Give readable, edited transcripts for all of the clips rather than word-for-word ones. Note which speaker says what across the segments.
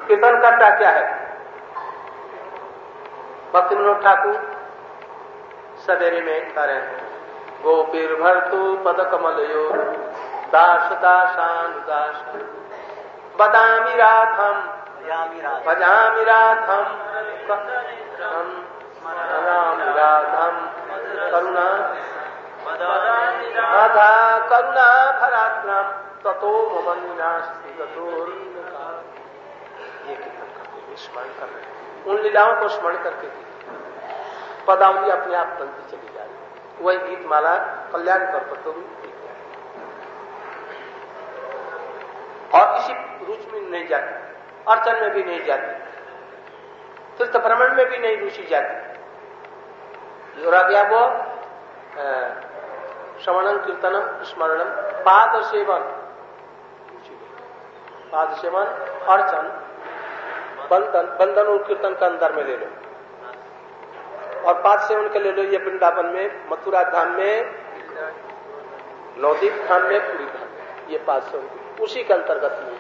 Speaker 1: कीर्तन करता क्या है? भक्ति विनोद ठाकुर सवेरे में करें गोपीर भरतु पद कमलयो दास दासानुदास बदामि राधम भजामि राधम राधम करुणा राधा करुणा भरात्रम ततो मम नास्ति गतोर। ये कीर्तन करते स्मरण कर रहे हैं, उन लीलाओं को स्मरण करके पदावली अपने आप बनती चली जा रही। वही गीत माला कल्याण कर तो भी और किसी रुचि में नहीं जाती, अर्चन में भी नहीं जाती, तीर्थ भ्रमण में भी नहीं रुचि जाती। जो रह गया वो श्रवणम कीर्तनम स्मरणम पाद सेवन, पाद सेवन अर्चन बंधन और कीर्तन का अंदर में ले लो और पाद सेवन के ले लो। ये वृंदावन में, मथुरा धाम में, नवदीप धाम में, पूरी धाम में, ये पाद सेवन उसी के अंतर्गत मिले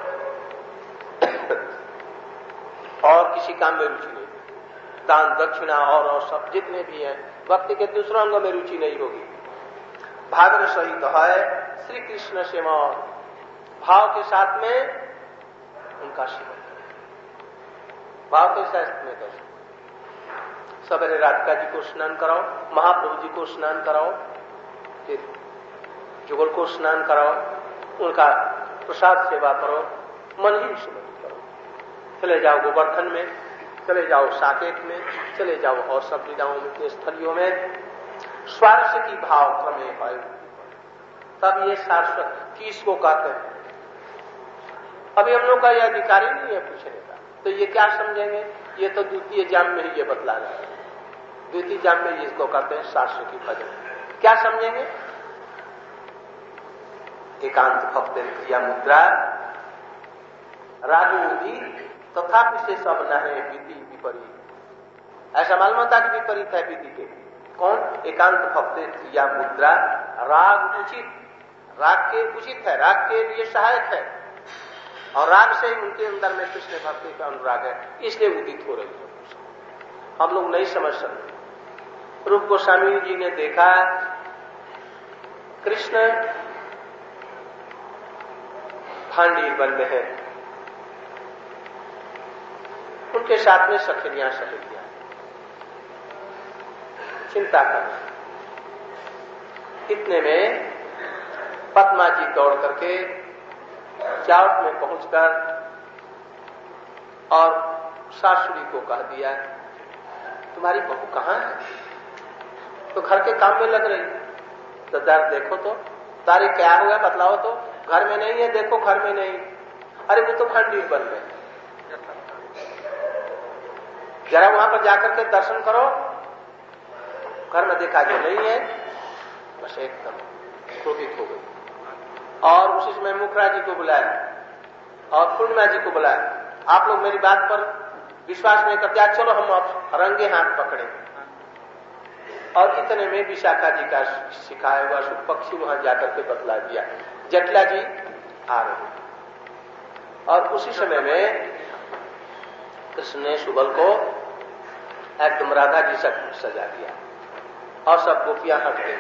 Speaker 1: और किसी काम में रुचि नहीं। दान दक्षिणा और सब जितने भी हैं भक्ति के दूसरों अंगों में रुचि नहीं होगी। भाव सहित है श्री कृष्ण सेवा, भाव के साथ में उनका सेवन करें। भाव के साथ में करें, सवेरे राधिका जी को स्नान कराओ, महाप्रभु जी को स्नान कराओ, फिर जुगल को स्नान कराओ, उनका प्रसाद सेवा करो, मन ही स्मरण करो। चले जाओ गोवर्धन में, चले जाओ साकेत में, चले जाओ और सब लीलाओं में के स्थलियों में स्वारस्य की भाव क्रमे पाए, तब ये शाश्वत किसको कहते हैं। अभी हम लोग का यह अधिकारी नहीं है पूछने का, तो ये क्या समझेंगे? ये तो द्वितीय जाम में ही ये बतला रहा है। द्वितीय जाम में इसको कहते हैं शाश्वत की भजन। क्या समझेंगे? एकांत भक्त क्रिया मुद्रा राजू भी तथापि से सब न है विधि विपरीत। ऐसा मालूम होता कि विपरीत है विधि के। कौन? एकांत भक्त क्रिया मुद्रा राग उचित, राग के उचित है, राग के लिए सहायक है और राग से ही उनके अंदर में कृष्ण भक्ति का अनुराग है, इसलिए उदित हो रही है। हम लोग नहीं समझ सकते। रूप गोस्वामी जी ने देखा कृष्ण भांडी बन रहे हैं, उनके साथ में सखियां सहेलियां चिंता करना। इतने में पद्मा जी दौड़ करके चावट में पहुंचकर और सासुरी को कह दिया, तुम्हारी बहू कहां है? तो घर के काम में लग रही। तो दर देखो तो, तारी क्या हुआ बतलाओ तो। घर में नहीं है, देखो घर में नहीं। अरे वो तो भांडी बन गए, जरा वहां पर जाकर के दर्शन करो। घर में देखा जो नहीं है, बस एकदम क्रोधित हो गई और उसी समय मुखरा जी को बुलाया और पूर्णिमा जी को बुलाया। आप लोग मेरी बात पर विश्वास नहीं करते, आज चलो हम आप रंगे हाथ पकड़े। और इतने में विशाखा जी का सिखाया हुआ शुभ पक्षी वहां जाकर के बतला दिया, जटला जी आ रहे। और उसी समय में कृष्ण ने सुबल को एकदम राधा जी से सजा दिया और सब गोपियां हट गई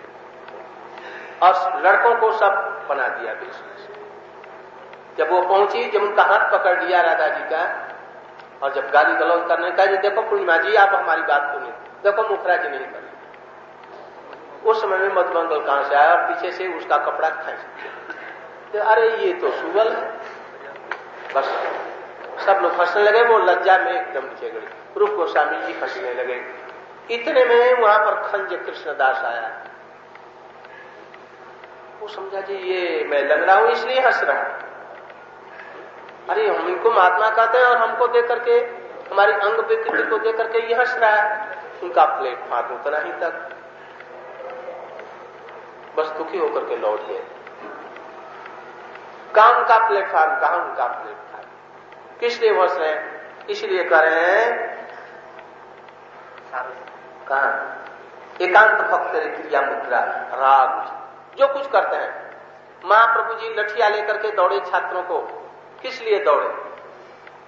Speaker 1: और लड़कों को सब बना दिया कृष्ण से। जब वो पहुंची, जब उनका हाथ पकड़ लिया राधा जी का और जब गाली गलौज करने का, देखो पूर्णिमा जी आप हमारी बात सुनिए, देखो मुखरा जी नहीं करी। उस समय में मधुमंगल कहां से आया और पीछे से उसका कपड़ा खींच दिया। अरे ये तो सुबल है। बस सब लोग हंसने लगे, वो लज्जा में एकदम नीचे गई। रूप गोस्वामी जी हंसने लगे। इतने में वहां पर खंज कृष्णदास आया। वो समझा जी ये मैं लग रहा हूं इसलिए हंस रहा। अरे हम इनको महात्मा कहते हैं और हमको देख करके, हमारी अंग विकृति को देख करके ये हंस रहा है। उनका प्लेट फाट उतना ही तक, बस दुखी होकर के लौट गए। कहां उनका प्लेटफॉर्म, कहां उनका प्लेटफॉर्म, किस लिए हंस रहे हैं? इसलिए कह रहे हैं कहां एकांत भक्त क्रिया मुद्रा राग जो कुछ करते हैं। महाप्रभु जी लठिया लेकर के दौड़े छात्रों को, किस लिए दौड़े?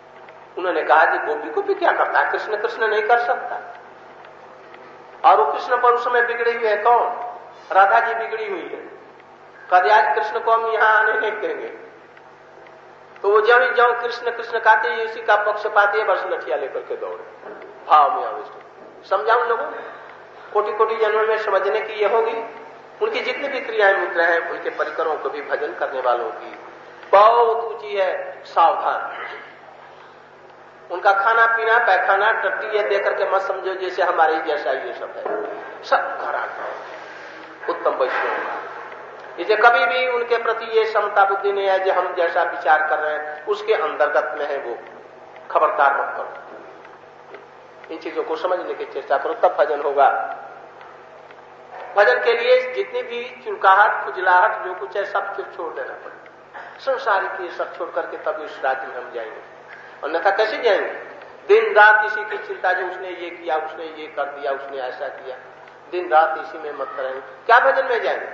Speaker 1: उन्होंने कहा कि गोपी को भी क्या करता है, कृष्ण कृष्ण नहीं कर सकता। और वो कृष्ण पर उस समय बिगड़े हुए है कौन? राधा जी बिगड़ी हुई है। कभी आज कृष्ण को हम यहां आने नहीं देंगे। तो वो जब जाओ कृष्ण कृष्ण कहते हैं, इसी का पक्ष पाते हैं, बस लठिया लेकर के दौड़े भाव में अविष्ट। समझाओ लोगों, कोटि कोटि जन्मों में समझने की ये होगी। उनकी जितनी भी क्रियाएं मुद्रा है, उनके परिकरों को भी भजन करने वालों की बहुत ऊंची है। सावधान, उनका खाना पीना पैखाना टट्टी ये देकर के मत समझो जैसे हमारे जैसा ये सब है। सब खराब उत्तम वैष्णव का, इसे कभी भी उनके प्रति ये समता बुद्धि नहीं है जो हम जैसा विचार कर रहे हैं उसके अंतर्गत में है। वो खबरदार मत करो, इन चीजों को समझने की चेष्टा करो, तब भजन होगा। भजन के लिए जितनी भी चुलकाहट खुजलाहट जो कुछ है सब फिर छोड़ देना पड़ेगा। संसारिक ये सब छोड़ करके तब इस राज्य में हम जाएंगे। अन्यथा कैसे जाएंगे? दिन रात इसी की चिंता, जो उसने ये किया, उसने ये कर दिया, उसने ऐसा किया, दिन रात इसी में मत करेंगे, क्या भजन में जाएंगे?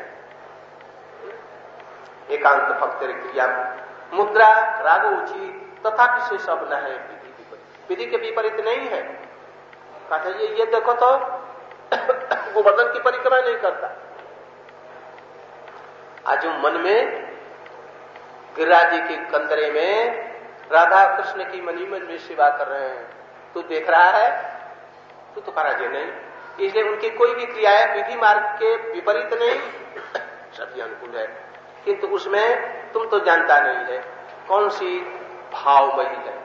Speaker 1: एकांत भक्त क्रिया मुद्रा राग उचित तथापि से सब न है विधि विपरीत। विधि के विपरीत नहीं है। कहते ये देखो तो गोवर्धन की परिक्रमा नहीं करता। आज मन में गिरिराज जी के कंदरे में राधा कृष्ण की मनी मन में सेवा कर रहे हैं, तू देख रहा है? तू तो पराजय नहीं। इसलिए उनकी कोई भी क्रियाएं विधि मार्ग के विपरीत नहीं, सभी अनुकूल है। किंतु उसमें तुम तो जानता नहीं है कौन सी भावमयी है,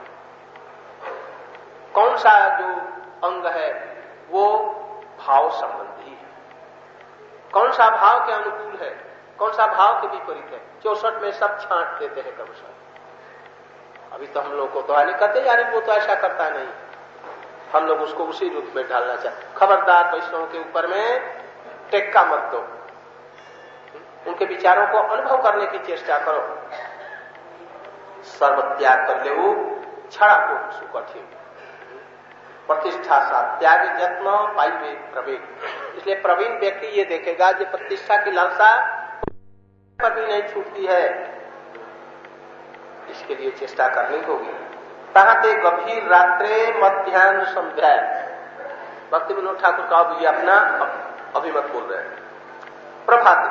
Speaker 1: कौन सा जो अंग है वो भाव संबंधी है, कौन सा भाव के अनुकूल है, कौन सा भाव के विपरीत है। 64 में सब छांट देते हैं क्रमशः। अभी तो हम लोग को तो आने कहते यार वो तो ऐसा करता नहीं, हम लोग उसको उसी रूप में ढालना चाहते। खबरदार वैष्णव के ऊपर में टेक्का मत दो, उनके विचारों को अनुभव करने की चेष्टा करो। सर्व त्याग कर ले वो छड़ा को सुकठिन प्रतिष्ठा सा त्याग यत्न पाइवे प्रवीण। इसलिए प्रवीण व्यक्ति ये देखेगा जो प्रतिष्ठा की लालसा पर भी नहीं छूटती है, इसके लिए चेष्टा करनी होगी। ताहते गंभीर रात्रे मध्याह्न संध्या। भक्ति विनोद ठाकुर का भी अपना अभिमत बोल रहे हैं। प्रभाते,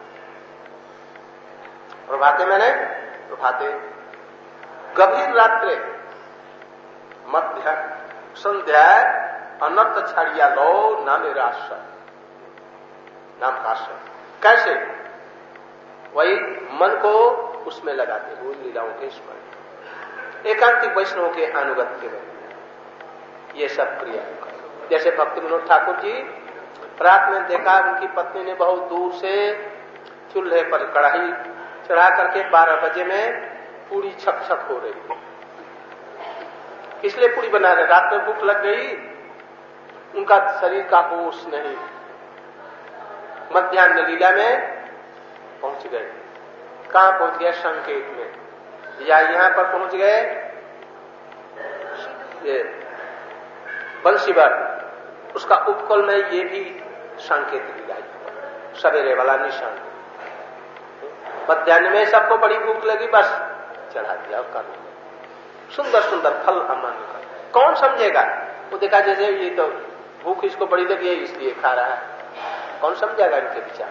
Speaker 1: प्रभाते मैंने प्रभाते गंभीर रात्रे मध्याह्न संध्या अनर्थ छाड़िया लो नामे राश्रय, नाम का आश्रय। कैसे? वही मन को उसमें लगाते हुए लीलाओं के स्मरण, एकांतिक वैष्णव के अनुगत्य में ये सब क्रिया। जैसे भक्ति विनोद ठाकुर जी रात में देखा उनकी पत्नी ने बहुत दूर से चूल्हे पर कढ़ाई चढ़ा करके 12 बजे में पूरी छक छक हो रही थी, इसलिए पूरी बना रहे। रात में भूख लग गई, उनका शरीर का होश नहीं। मध्याह्न लीला में पहुंच गए। कहां पहुंच गए? संकेत में, या यहां पर पहुंच गए ये बंसीवर, उसका उपकल में ये भी संकेत दिया सवेरे वाला निशान। मध्याह्न में सबको बड़ी भूख लगी, बस चढ़ा दिया और कर दिया। सुंदर सुंदर फल अमान्य कर, कौन समझेगा? वो देखा जैसे ये तो भूख इसको बड़ी लगी है इसलिए खा रहा है, कौन समझेगा इनके विचार?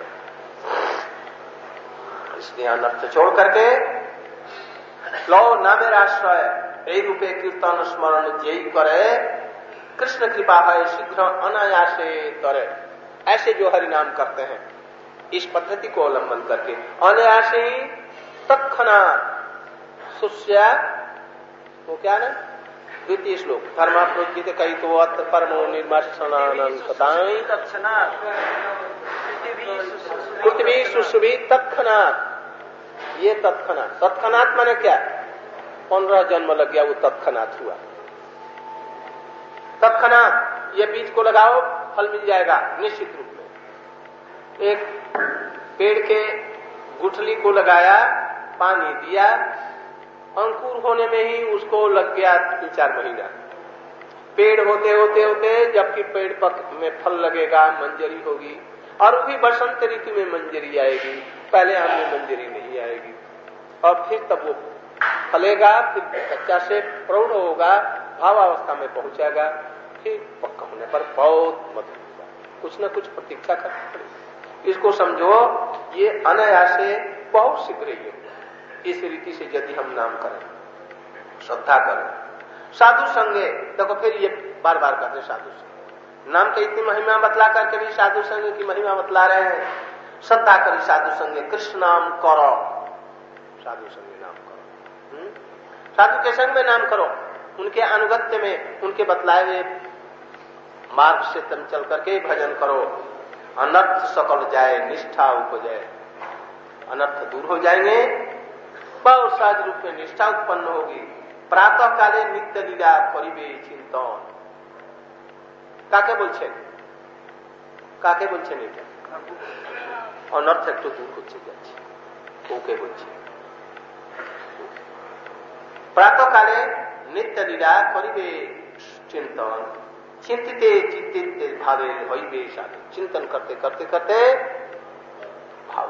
Speaker 1: इसलिए अनर्थ छोड़ करके लो ना मेरा आश्रय, ए रूपे कीर्तन स्मरण जय करे, कृष्ण कृपा है शीघ्र अनायासे तरे। ऐसे जो हरि नाम करते हैं इस पद्धति को अवलंबन करके अनायासे ही तत्क्षणात् सुस्या, वो क्या ना 2 श्लोक धर्माप्रोजित कही तो अत्र परमो निर्मर्शनानंतताई पृथ्वी सुश्रुभी तत्क्षणात्। ये तत्क्षणात्, तत्क्षणात् माने क्या? 15 जन्म लग गया वो तत्क्षणात् हुआ। तत्क्षणात् ये बीज को लगाओ फल मिल जाएगा निश्चित रूप में। एक पेड़ के गुठली को लगाया, पानी दिया, अंकुर होने में ही उसको लग गया 3-4 महीना। पेड़ होते होते होते जबकि पेड़ में फल लगेगा, मंजरी होगी, और वो भी बसंत ऋतु में मंजरी आएगी, पहले आम में मंजरी नहीं आएगी, और फिर तब वो फलेगा, फिर बच्चा से प्रौढ़ होगा, भावावस्था में पहुंचेगा, फिर पक्का होने पर बहुत मधुर होगा। कुछ न कुछ प्रतीक्षा करनी पड़ेगी। इसको समझो, ये अनायासे बहुत शीघ्र ही होगा। इस रीति से यदि हम नाम करें, श्रद्धा करें, साधु संगे, देखो फिर ये बार बार कहते साधु संग, नाम की इतनी महिमा बतला करके भी साधु संग की महिमा बतला रहे हैं। श्रद्धा करी साधु संगे, कृष्ण नाम करो, साधु संगे नाम करो, साधु के संग में नाम करो, उनके अनुगत्य में, उनके बतलाए हुए मार्ग से तुम चल करके भजन करो। अनर्थ सकल जाए, निष्ठा उपजे, अनर्थ दूर हो जाएंगे, बहुत सहज रूप में निष्ठा उत्पन्न होगी। प्रातः काले नित्य लीला करिबे चिंतन, काके बोलছেন, কাকে বলছেন এটা? অনর্থ একটু দূর হচ্ছে যাচ্ছে, ওকে বলছে। প্রাতঃকালে নিত্য লীলা করিবে চিন্তন, চিন্তিতে चित्तित भावे হইবে साधु, चिंतन करते करते करते भाव।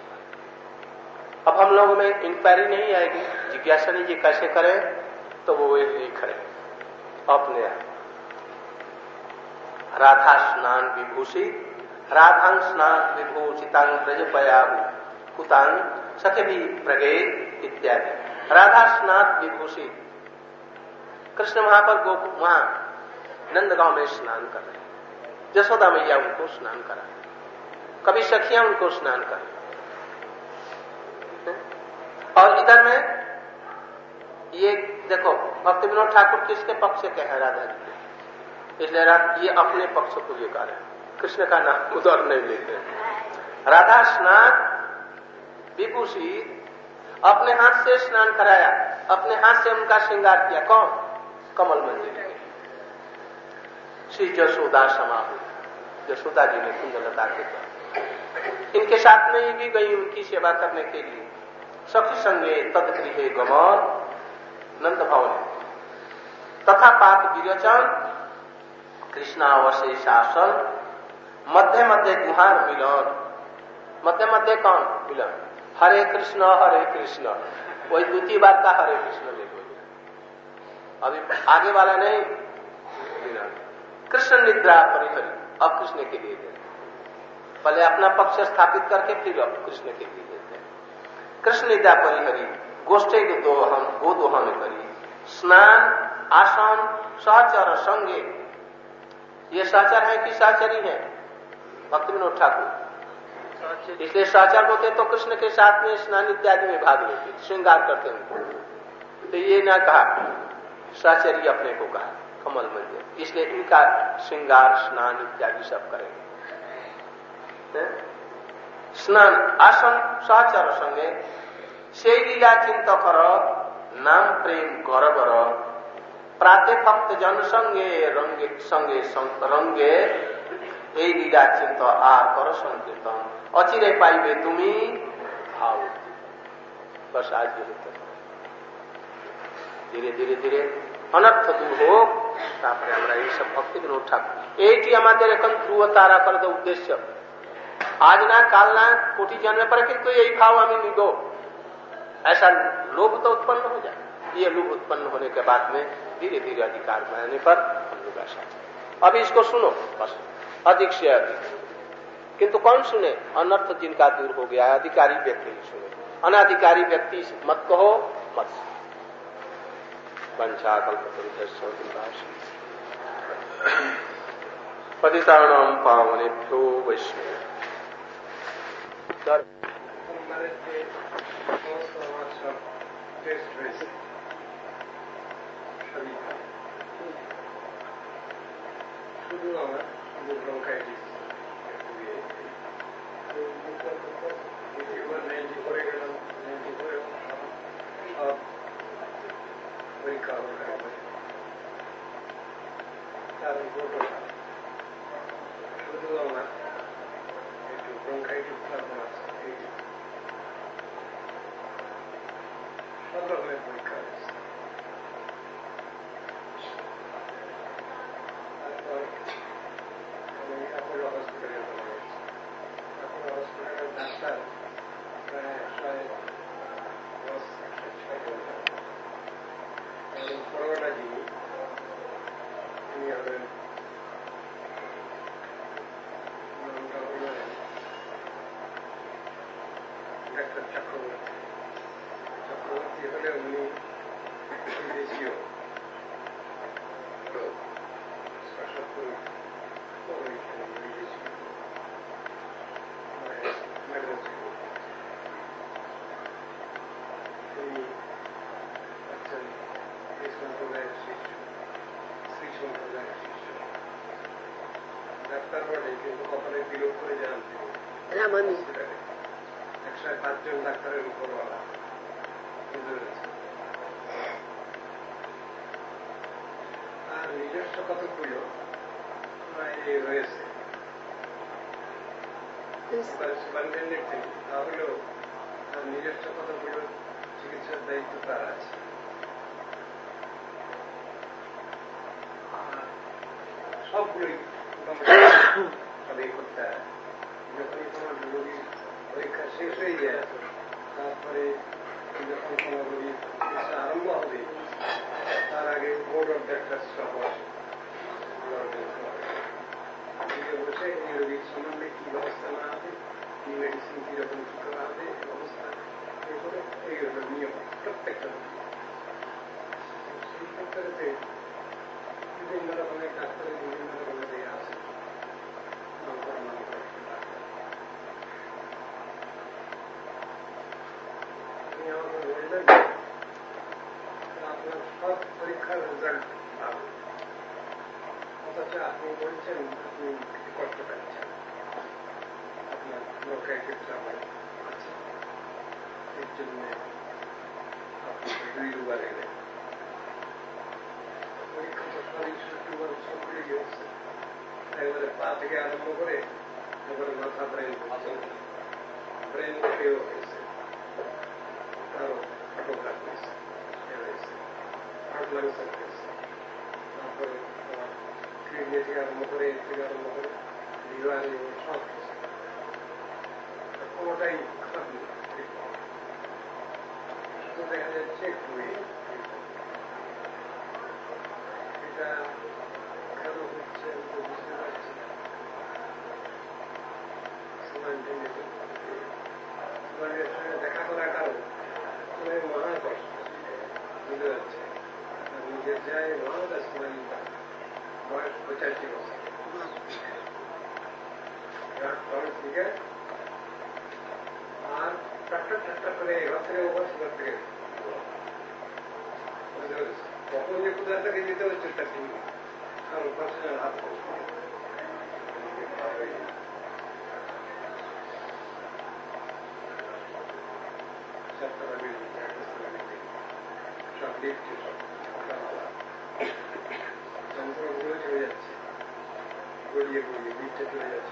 Speaker 1: अब हम लोगों में इंक्वायरी नहीं आएगी, जिज्ञासा नहीं, ये कैसे करें, तो वो नहीं करें अपने आप। राधा स्नान विभूषित, राधांग स्नान विभूषितांग ब्रजपयाहु कुतांग सखी प्रगे इत्यादि। राधा स्नान विभूषित, कृष्ण वहां पर वहां नंदगांव में स्नान कर रहे हैं, यशोदा मैया उनको स्नान करा, कभी सखियां उनको स्नान कर, और इधर में ये देखो भक्ति विनोद ठाकुर किसके पक्ष से कहे राधा जी, इसलिए ये अपने पक्ष को ये कह रहे हैं, कृष्ण का नाम उधर नहीं लेते। राधा स्नान विभूषित, अपने हाथ से स्नान कराया, अपने हाथ से उनका श्रृंगार किया, कौन? कमल मंदिर में श्री यशोदा समाहु, यशोदा जी ने सुंदरता के द्वारा इनके साथ में ये भी गई उनकी सेवा करने के लिए। सखी संगे तदगृहे गमन नंद भवन तथा पात विरचन कृष्णावशे शासन, मध्य मध्य दुहार मिलन, मध्य मध्य कौन मिलन? हरे कृष्ण वही द्वितीय बार का हरे कृष्ण ले लो, अभी आगे वाला नहीं। कृष्ण निद्रा परिहरी, अब कृष्ण के लिए देते, पहले अपना पक्ष स्थापित करके फिर अब कृष्ण के लिए देते हैं। कृष्ण निद्रा परिहरी, गोष्ठे गोदोहन करी, स्नान आसन सहचर संगे, ये सहचर है कि सहचरी है? भक्ति विनोद ठाकुर, इसलिए सहचर होते तो कृष्ण के साथ में स्नान इत्यादि में भाग लेते, श्रृंगार करते उनको, तो ये ना कहा, सहचरी अपने को कहा कमल मंदिर, इसलिए इनका श्रृंगार स्नान इत्यादि सब करेंगे। स्नान आसन सहचर संगे से लीला चिंत कर, नाम प्रेम गर गर, प्राते भक्त जन संगे रंगे এই লীলা চিন্ত আর কর সংकीर्तन, অচিরে পাইবে তুমি भाव। बस आज भी होता है, धीरे धीरे धीरे अनर्थ दूर हो, तापर আমরা এই সব ভক্তি বিনোদ ঠাকুর, এইটি আমাদের এখন ধ্রুব তারা করে উদ্দেশ্য। आज ना काल ना कोटि जन्म पर किंतु यही भाव हमें निगो, ऐसा लोभ तो उत्पन्न हो जाए। ये लोभ उत्पन्न होने के बाद में धीरे धीरे अधिकार बनाने पर हम लोग ऐसा। अभी इसको सुनो बस, अधिक से अधिक, किंतु कौन सुने? अनर्थ जिनका दूर हो गया, अधिकारी व्यक्ति ही सुने, अनाधिकारी व्यक्ति मत कहो, मत। वंशाकल्पतरुभ्यश्च पतितानां पावनेभ्यो वैष्णवेभ्यो।
Speaker 2: শুধু আমার ব্রঙ্কাইটিস করে গেলাম, পরীক্ষা শুধু আমার একটু ব্রঙ্কাইটিস সব রকমের পরীক্ষা হয়েছে। অ্যাপোলো হসপিটালে অ্যাপোলো হসপিটালের ডাক্তার প্রায় 106 করোনা যিনি তিনি হলেন নামটা হলেন ডাক্তার চক্রবর্তী। চক্রবর্তী হলে উনি বিদেশীয় লোক, সশস্ত্র বিদেশি তিনি আছেন এই সম্প্রদায়ের শিষ্য, শ্রী সম্প্রদায়ের শিষ্য। ডাক্তার বটে, কিন্তু কপালে বিলোপ করে যান তিনি। 105 জন ডাক্তারের উপরওয়ালা, বুঝতে পেরেছেন। আর নিজস্ব কতগুলো রয়েছে সুপারিনটেন্ডেন্ট তিনি, তাহলেও তার নিজস্ব কতগুলো চিকিৎসার দায়িত্ব তার আছে। সবগুলোই করতে হয়। যখনই কোনো রোগীর পরীক্ষা শেষ হয়ে যায়, তারপরে যখন কোনো রোগীর চিকিৎসা আরম্ভ হবে, তার আগে বোর্ড অফ ডাক্তার সহ বসে এই রোগীর সম্বন্ধে কি ব্যবস্থা নেওয়া হবে, কি মেডিসিন কি রকম কি করা হবে, এই ব্যবস্থা এগুলো এই নিয়ম প্রত্যেকটা। সেই ক্ষেত্রে বিভিন্ন রকমের ডাক্তারের বিভিন্ন রকমের ইয়ে আছে। আপনি আমাকে বললেন আপনার সব পরীক্ষার রেজাল্ট ভালো, অথচ আপনি বলছেন আপনি কষ্ট পাচ্ছেন, আপনার ব্রঙ্কাইটিস আছে, এর জন্য আপনি 2 এলেন। পরীক্ষা তো সবই সবগুলি হচ্ছে, এবারে পা থেকে আরম্ভ করে এবারে মাথা ব্রেন পর্যন্ত, ব্রেন থেকেও হয়েছে, আরো ফটোগ্রাফ হয়েছে, হার্ট লাংসের হয়েছে, তারপরে কিডনি থেকে আরম্ভ করে এর থেকে আরম্ভ করে লিভার সব হয়েছে। কোনোটাই খারাপ নেই, শুধু দেখা যাচ্ছে একটু এটা কেন হচ্ছে আমি তো বুঝতে পারছি না। সঙ্গে দেখা করার কারণ মহা কষ্ট, বুঝতে পারছে নিজের যায় মহাদাস বয়স 85 বছর থেকে, আর ট্রাক্টর করে এবার থেকে ওপর সুগার থেকে কখন যে কোথাও থেকে যেতে হচ্ছে তা ঠিক নেই, আর ওপাশে হাত সব লিখছে, সব যন্ত্রগুলো চলে যাচ্ছে, গড়িয়ে গড়িয়ে লিখতে চলে যাচ্ছে,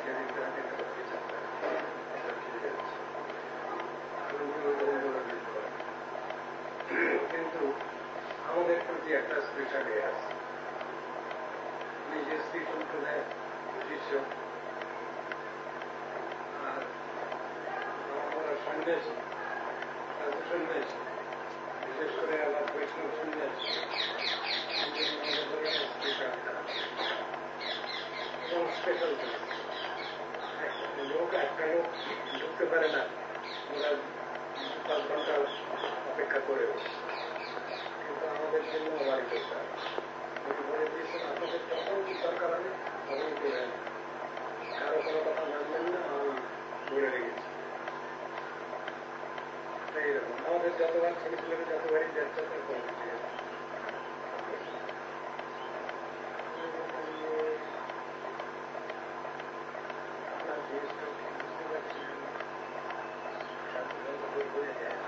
Speaker 2: কিন্তু আমাদের প্রতি একটা স্পেশাল ইয়ে আছে। নিজে স্ত্রী সম্প্রদায়ের শিষ্য, আর আমরা সন্ন্যাসী, সাধু সন্ন্যাসী, বিশেষ করে আবার বৈষ্ণব সন্ন্যাসী, এবং স্পেশাল লোক একটা লোক ঢুকতে পারে না, ওরা 5 ঘন্টা অপেক্ষা করে, কিন্তু আমাদের জন্য বাড়ি করতে হবে। উনি বলে দিয়েছেন আপনাদের যখন কি দরকার হবে তখন করে কারো কোনো কথা মানবেন না, আমি বলে রেখেছি। এইরকম আমাদের যতবার ছেলে ছেলেকে যতবারই যাচ্ছে তখন ঠিক আছে। আপনার জিনিসটা ঠিক বুঝতে পারছিলেন, বোঝা যায়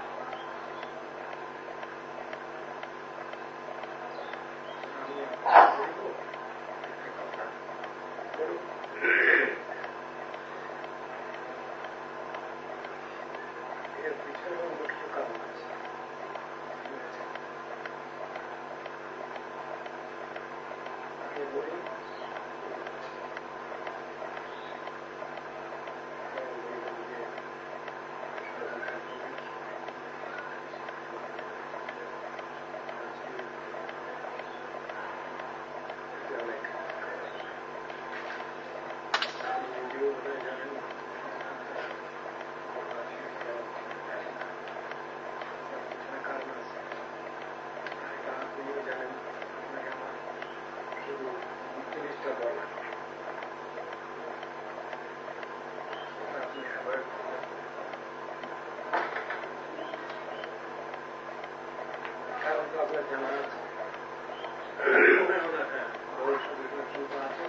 Speaker 2: এর পিছনে মুখ্য কারণ আছে। আমি বলি জানা আছে ভবিষ্যৎ আছে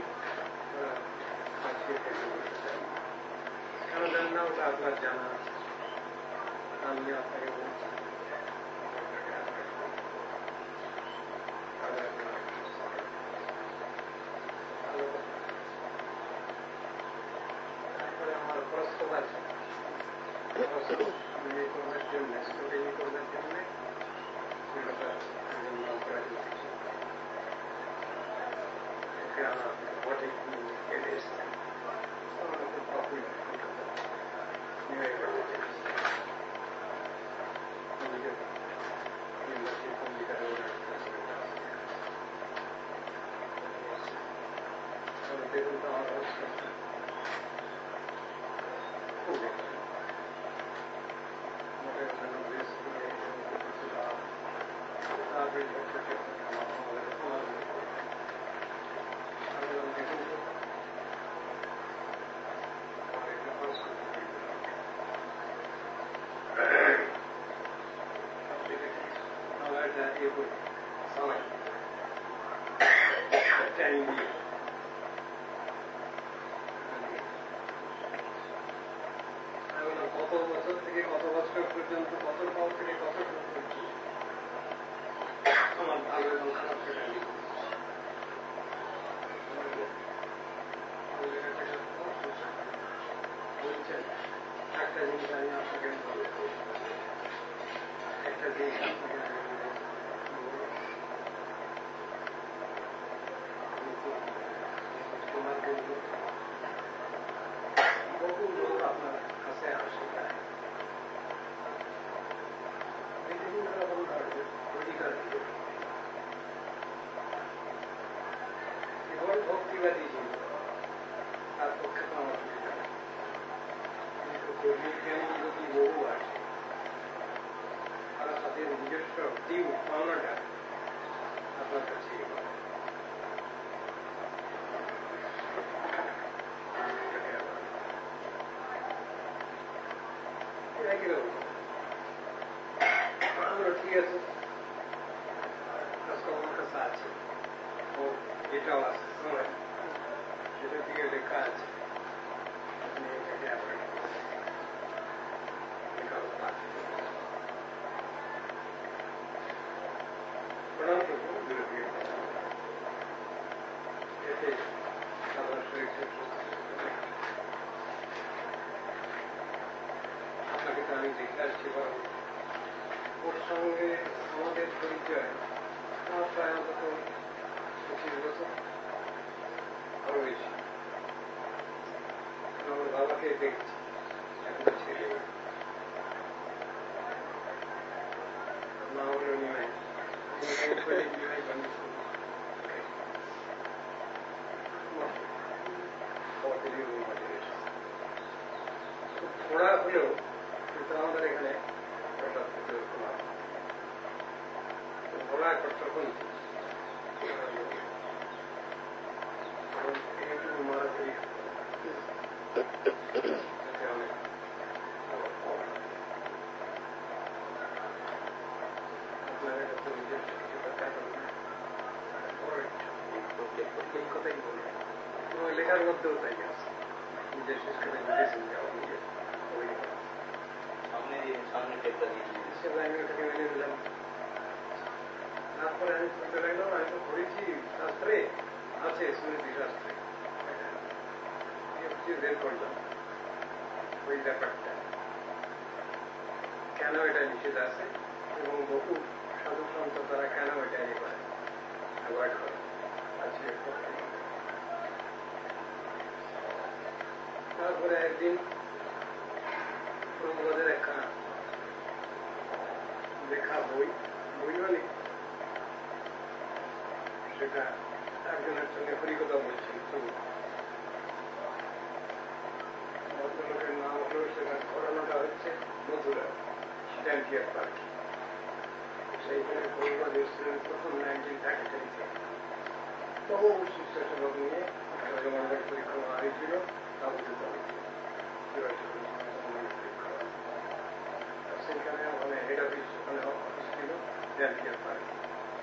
Speaker 2: কেন জান না ওটা আপনার জানা আছে আমি আপনাকে বলছি তারপরে আমার প্রস্তাব আছে করবার জন্য স্টুডেন্ট করবার জন্য what it is popular কত বছর থেকে কত বছর পর্যন্ত কত কাল থেকে কত আমার ভালো এবং খারাপ সেটা বলছেন একটা জিনিস আমি আপনাকে একটা জিনিস আপনাকে তোমার বলবো বহু লোক আপনার কাছে আসে বিভিন্ন রকম অধিকার কেবল ভক্তিবাদী ছিল তার পক্ষে তো আমার সুবিধা কিন্তু কর্মী জ্ঞানী যদি বহু আসে তারা তাদের নিজস্ব ডিউ পাওনাটা আপনার কাছে ঠিক আছে আমার কাছে আছে ও এটাও আছে সেটা থেকে লেখা আছে আপনি এটাকে অ্যাভয়েড প্রণাম করবো বিরোধী এতে সাধারণ শরীর আপনাকে তো আমি দেখে আসছি বরং ওর সঙ্গে আমাদের পরিচয় আমার প্রায় অন্তত 25 বছর আরো বেশি আমার বাবাকে দেখছি এখন ছেলে মা হলেও নিয়ে থোড়া হলেও কিন্তু আমাদের এখানে ঘোড়া তখন মারাত্মক লেখার মধ্যেও তাই আছে নিজের শেষ করে বুঝেছেন তারপরে আমি শুনতে লাগলাম আমি তো পড়েছি শাস্ত্রে আছে স্মৃতি শাস্ত্রে বের করলাম ওই ব্যাপারটা কেন এটা নিষেধ আছে এবং বহু সাধু সন্ত তারা কেন এটা ইয়ে করে অ্যাভয়েড করে আছে। তারপরে একদিন প্রভুপাদের একখানা লেখা বই মানে সেটা একজনের সঙ্গে হরিকথা বলছি ভদ্রলোকের নাম হলো সেটা ঘটনাটা হচ্ছে মথুরা ড্যান্টিয়ার পার্ক সেইখানে প্রভুপাদ এসেছিলেন প্রথম 1933-তে বহু শিষ্য সেবক নিয়ে রাজমন্ডল পরিক্রমা হয়েছিল তাবুতে সেখানে ওখানে হেড অফিস ওখানে অফিস ছিল ড্যান্টিয়ার পার্ক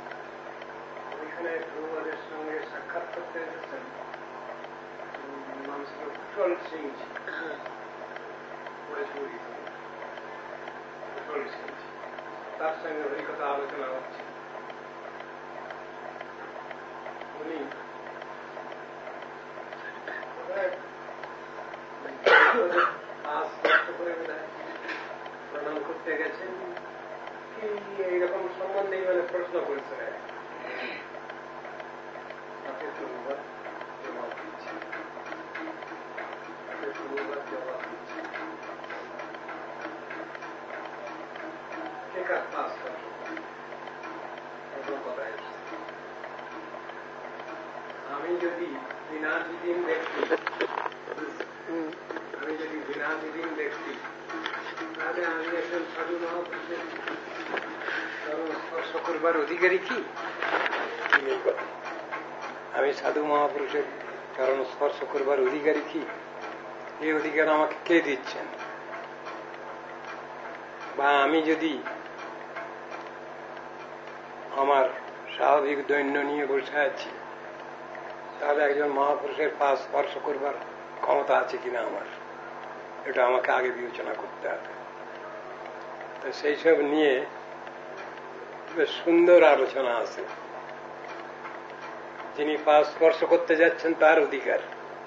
Speaker 2: এখানে প্রভুপাদের সঙ্গে সাক্ষাৎ করতে এসেছেন, নাম ছিল কুশল সিং, তার সঙ্গে হরিকথা আলোচনা হচ্ছে। উনি প্রণাম করতে গেছেন কি এইরকম সম্বন্ধে মানে প্রশ্ন করেছিলেন। তাকে জবাব দিচ্ছে, জবাব দিচ্ছে কে কার পাস কথা এসছে। আমি যদি বিনাদিন ব্যক্তি, তাহলে আমি একজন সাধু মহাপুরুষের চরণ স্পর্শ করবার অধিকারী কি? আমি সাধু মহাপুরুষের চরণ স্পর্শ করবার অধিকারী কি? এই অধিকার আমাকে কে দিচ্ছেন? বা আমি যদি আমার স্বাভাবিক দৈন্য নিয়ে বসে আছি, তাহলে একজন মহাপুরুষের পা স্পর্শ করবার ক্ষমতা আছে কিনা আমার, এটা আমাকে আগে বিবেচনা করতে হবে। তো সেই সব নিয়ে বেশ সুন্দর আলোচনা আছে। যিনি পা স্পর্শ করতে যাচ্ছেন তার অধিকার,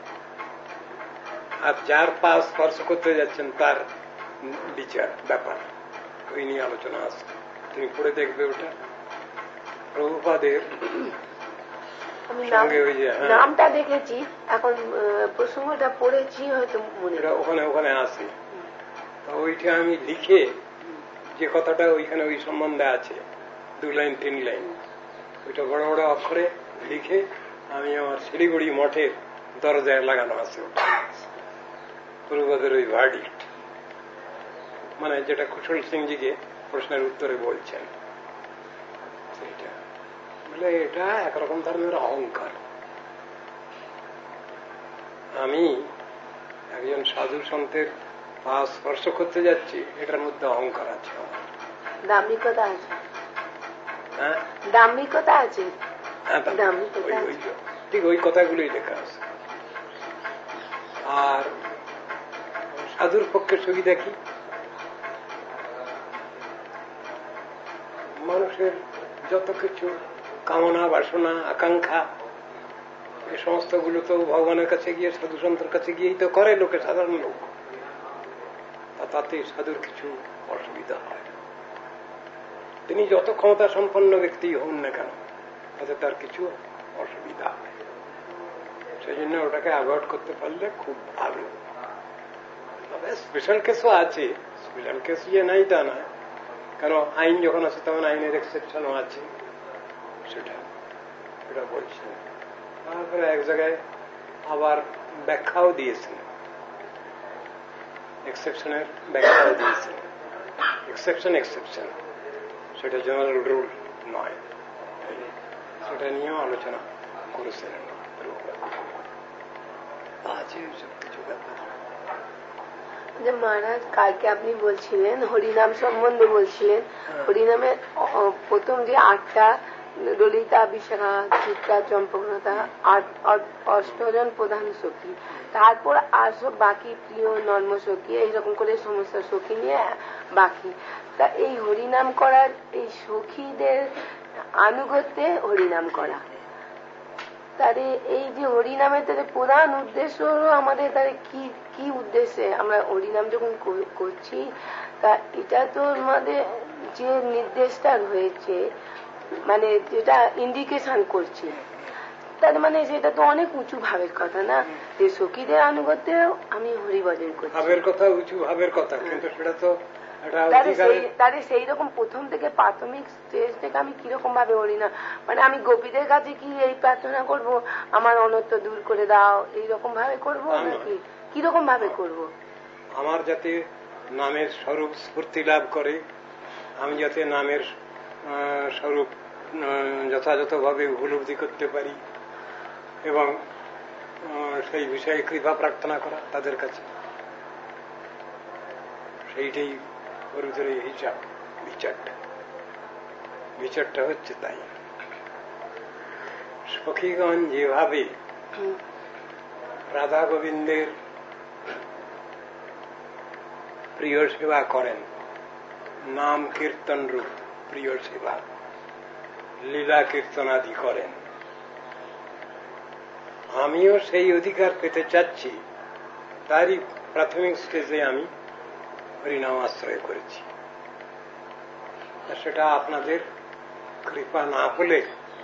Speaker 2: আর যার পা স্পর্শ করতে যাচ্ছেন তার বিচার ব্যাপার, ওই নিয়ে আলোচনা আছে। তুমি পড়ে দেখবে ওটা প্রভুপাদের সঙ্গে। ওই যে
Speaker 3: নামটা দেখেছি, এখন প্রসঙ্গটা পড়েছি হয়তো
Speaker 2: ওখানে আছে। তো ওইটা আমি লিখে, যে কথাটা ওইখানে ওই সম্বন্ধে আছে 2 লাইন 3 লাইন, ওইটা বড় বড় অক্ষরে লিখে আমি আমার শিলিগুড়ি মঠের দরজায় লাগানো আছে। প্রভুপাদের ওই ভার্ডিক্ট, মানে যেটা কুশল সিংজিকে প্রশ্নের উত্তরে বলছেন, সেটা বলে এটা একরকম ধরনের অহংকার। আমি একজন সাধু সন্তের পা স্পর্শ করতে যাচ্ছি, এটার মধ্যে অহংকার আছে,
Speaker 3: দাম্ভিকতা আছে।
Speaker 2: হ্যাঁ,
Speaker 3: দাম্ভিকতা আছে,
Speaker 2: ঠিক ওই কথাগুলোই লেখা আছে। আর সাধুর পক্ষে সুবিধা কি? মানুষের যত কিছু কামনা, বাসনা, আকাঙ্ক্ষা, এই সমস্ত গুলো তো ভগবানের কাছে গিয়ে, সাধু সন্তের কাছে গিয়েই তো করে লোকে, সাধারণ লোক। তাতে সাধুর কিছু অসুবিধা হয়। তিনি যত ক্ষমতা সম্পন্ন ব্যক্তি হন না কেন, তাতে তার কিছু অসুবিধা হয়। সেই জন্য ওটাকে অ্যাভয়েড করতে পারলে খুব ভালো। তবে স্পেশাল কেসও আছে, স্পেশাল কেস যে নাই তা নয়, কারণ আইন যখন আছে তখন আইনের এক্সেপশনও আছে, সেটা বলছেন। তারপরে এক জায়গায় আবার ব্যাখ্যাও দিয়েছেন, এক্সেপশনের ব্যাখ্যাও দিয়েছেন। এক্সেপশন, সেটা জেনারেল রুল নয়, সেটা নিয়েও আলোচনা করেছেন। আছে সব কিছু ব্যাপার।
Speaker 3: মহারাজ, কালকে আপনি বলছিলেন হরিনাম সম্বন্ধে বলছিলেন, হরিনামের প্রথম যে 8টা ললিতা, বিশাখা, চিত্রা, চম্পকলতা, 8 জন প্রধান সখী, তারপর আর সব বাকি প্রিয়, নর্ম সখী, এইরকম করে সমস্ত সখী নিয়ে বাকি। তা এই হরিনাম করার, এই সখীদের আনুগত্যে হরিনাম করা, তাহলে এই যে হরিনামের তাদের প্রধান উদ্দেশ্য হলো আমাদের, তাহলে কি উদ্দেশ্যে আমরা হরিনাম যখন করছি, তা এটা তো আমাদের যে নির্দেশটা রয়েছে, মানে যেটা ইন্ডিকেশন করছি, তার মানে সেটা তো অনেক উঁচু ভাবের কথা না, যে সখীদের আনুগত্যে আমি হরিভজন করছি।
Speaker 2: ভাবের কথা, উঁচু ভাবের কথা, কিন্তু সেটা তো
Speaker 3: তাহলে সেই রকম প্রথম থেকে প্রাথমিক স্টেজ থেকে আমি কিরকম ভাবে হরিনাম, মানে আমি গোপীদের কাছে কি এই প্রার্থনা করব, আমার অনর্থ দূর করে দাও, এইরকম ভাবে করবো নাকি কিরকম ভাবে করব?
Speaker 2: আমার যাতে নামের স্বরূপ স্ফূর্তি লাভ করে, আমি যাতে নামের স্বরূপ যথাযথভাবে উপলব্ধি করতে পারি, এবং সেই বিষয়ে কৃপা প্রার্থনা করা তাদের কাছে, সেইটাই গুরুদের হিসাব, বিচারটা হচ্ছে তাই। সখীগণ যেভাবে রাধা গোবিন্দের প্রিয় সেবা করেন, নাম কীর্তন রূপ প্রিয় সেবা, লীলা কীর্তনাদি করেন, আমিও সেই অধিকার পেতে চাচ্ছি। তারই প্রাথমিক স্টেজে আমি হরিনাম আশ্রয় করেছি। সেটা আপনাদের কৃপা না হলে,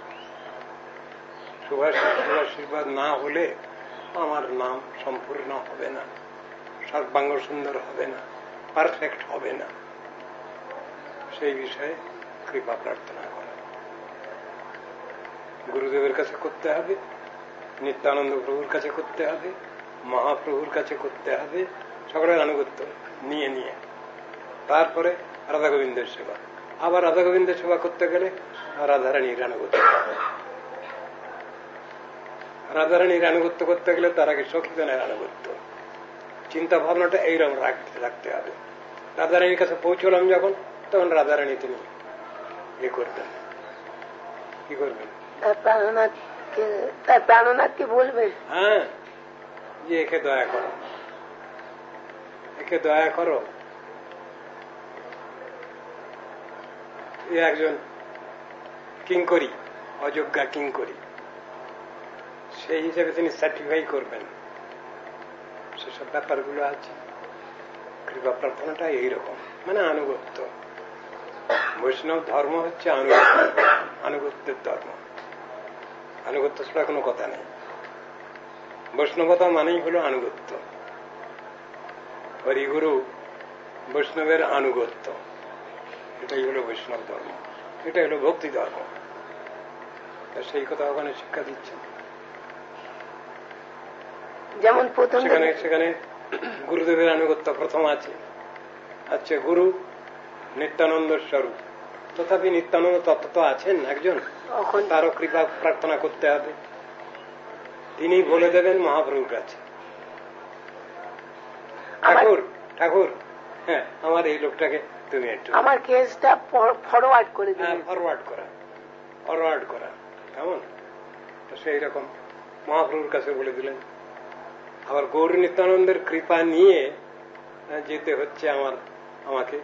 Speaker 2: শুভাশীর্বাদ না হলে আমার নাম সম্পূর্ণ হবে না, সর্বাঙ্গ সুন্দর হবে না, পারফেক্ট হবে না। সেই বিষয়ে কৃপা প্রার্থনা করা গুরুদেবের কাছে করতে হবে, নিত্যানন্দ প্রভুর কাছে করতে হবে, মহাপ্রভুর কাছে করতে হবে, সকলের আনুগত্য নিয়ে নিয়ে তারপরে রাধা গোবিন্দের সেবা। আবার রাধা গোবিন্দের সেবা করতে গেলে রাধারানীর আনুগত্য, রাধারানীর আনুগত্য করতে গেলে তার আগে সখীগণের আনুগত্য। চিন্তা ভাবনাটা এইরকম রাখতে হবে। রাধারানীর কাছে পৌঁছলাম যখন, তখন রাধারানী তিনি এ করতেন, কি করবেন,
Speaker 3: তার প্রাণনাথকে বলবেন,
Speaker 2: হ্যাঁ, যে একে দয়া করো, একে দয়া করো। এ একজন কিঙ্করী, অযোগ্যা কিঙ্করী, সেই হিসেবে তিনি সার্টিফাই করবেন। সেসব ব্যাপারগুলো আছে। কৃপা প্রার্থনাটা এইরকম, মানে আনুগত্য। বৈষ্ণব ধর্ম হচ্ছে আনুগত্যের ধর্ম। আনুগত্য ছাড়া কোনো কথা নেই। বৈষ্ণবতা মানেই হল আনুগত্য। হরিগুরু বৈষ্ণবের আনুগত্য, এটাই হলো বৈষ্ণব ধর্ম, এটাই হলো ভক্তি ধর্ম। সেই কথা ওখানে শিক্ষা দিচ্ছেন।
Speaker 3: যেমন
Speaker 2: সেখানে গুরুদেবের আনুগত্য প্রথম আছে। আচ্ছা, গুরু নিত্যানন্দ স্বরূপ, তথাপি নিত্যানন্দ তত্ত্ব তো আছেন একজন, তারও কৃপা প্রার্থনা করতে হবে। তিনি বলে দেবেন মহাপ্রভুর কাছে, ঠাকুর ঠাকুর, হ্যাঁ, আমার এই লোকটাকে তুমি একটু
Speaker 3: আমার কেসটা ফরওয়ার্ড করে দিন।
Speaker 2: ফরওয়ার্ড করা কেমন, সেই রকম মহাপ্রভুর কাছে বলে দিলেন। আবার গৌর নিত্যানন্দের কৃপা নিয়ে যেতে হচ্ছে আমাকে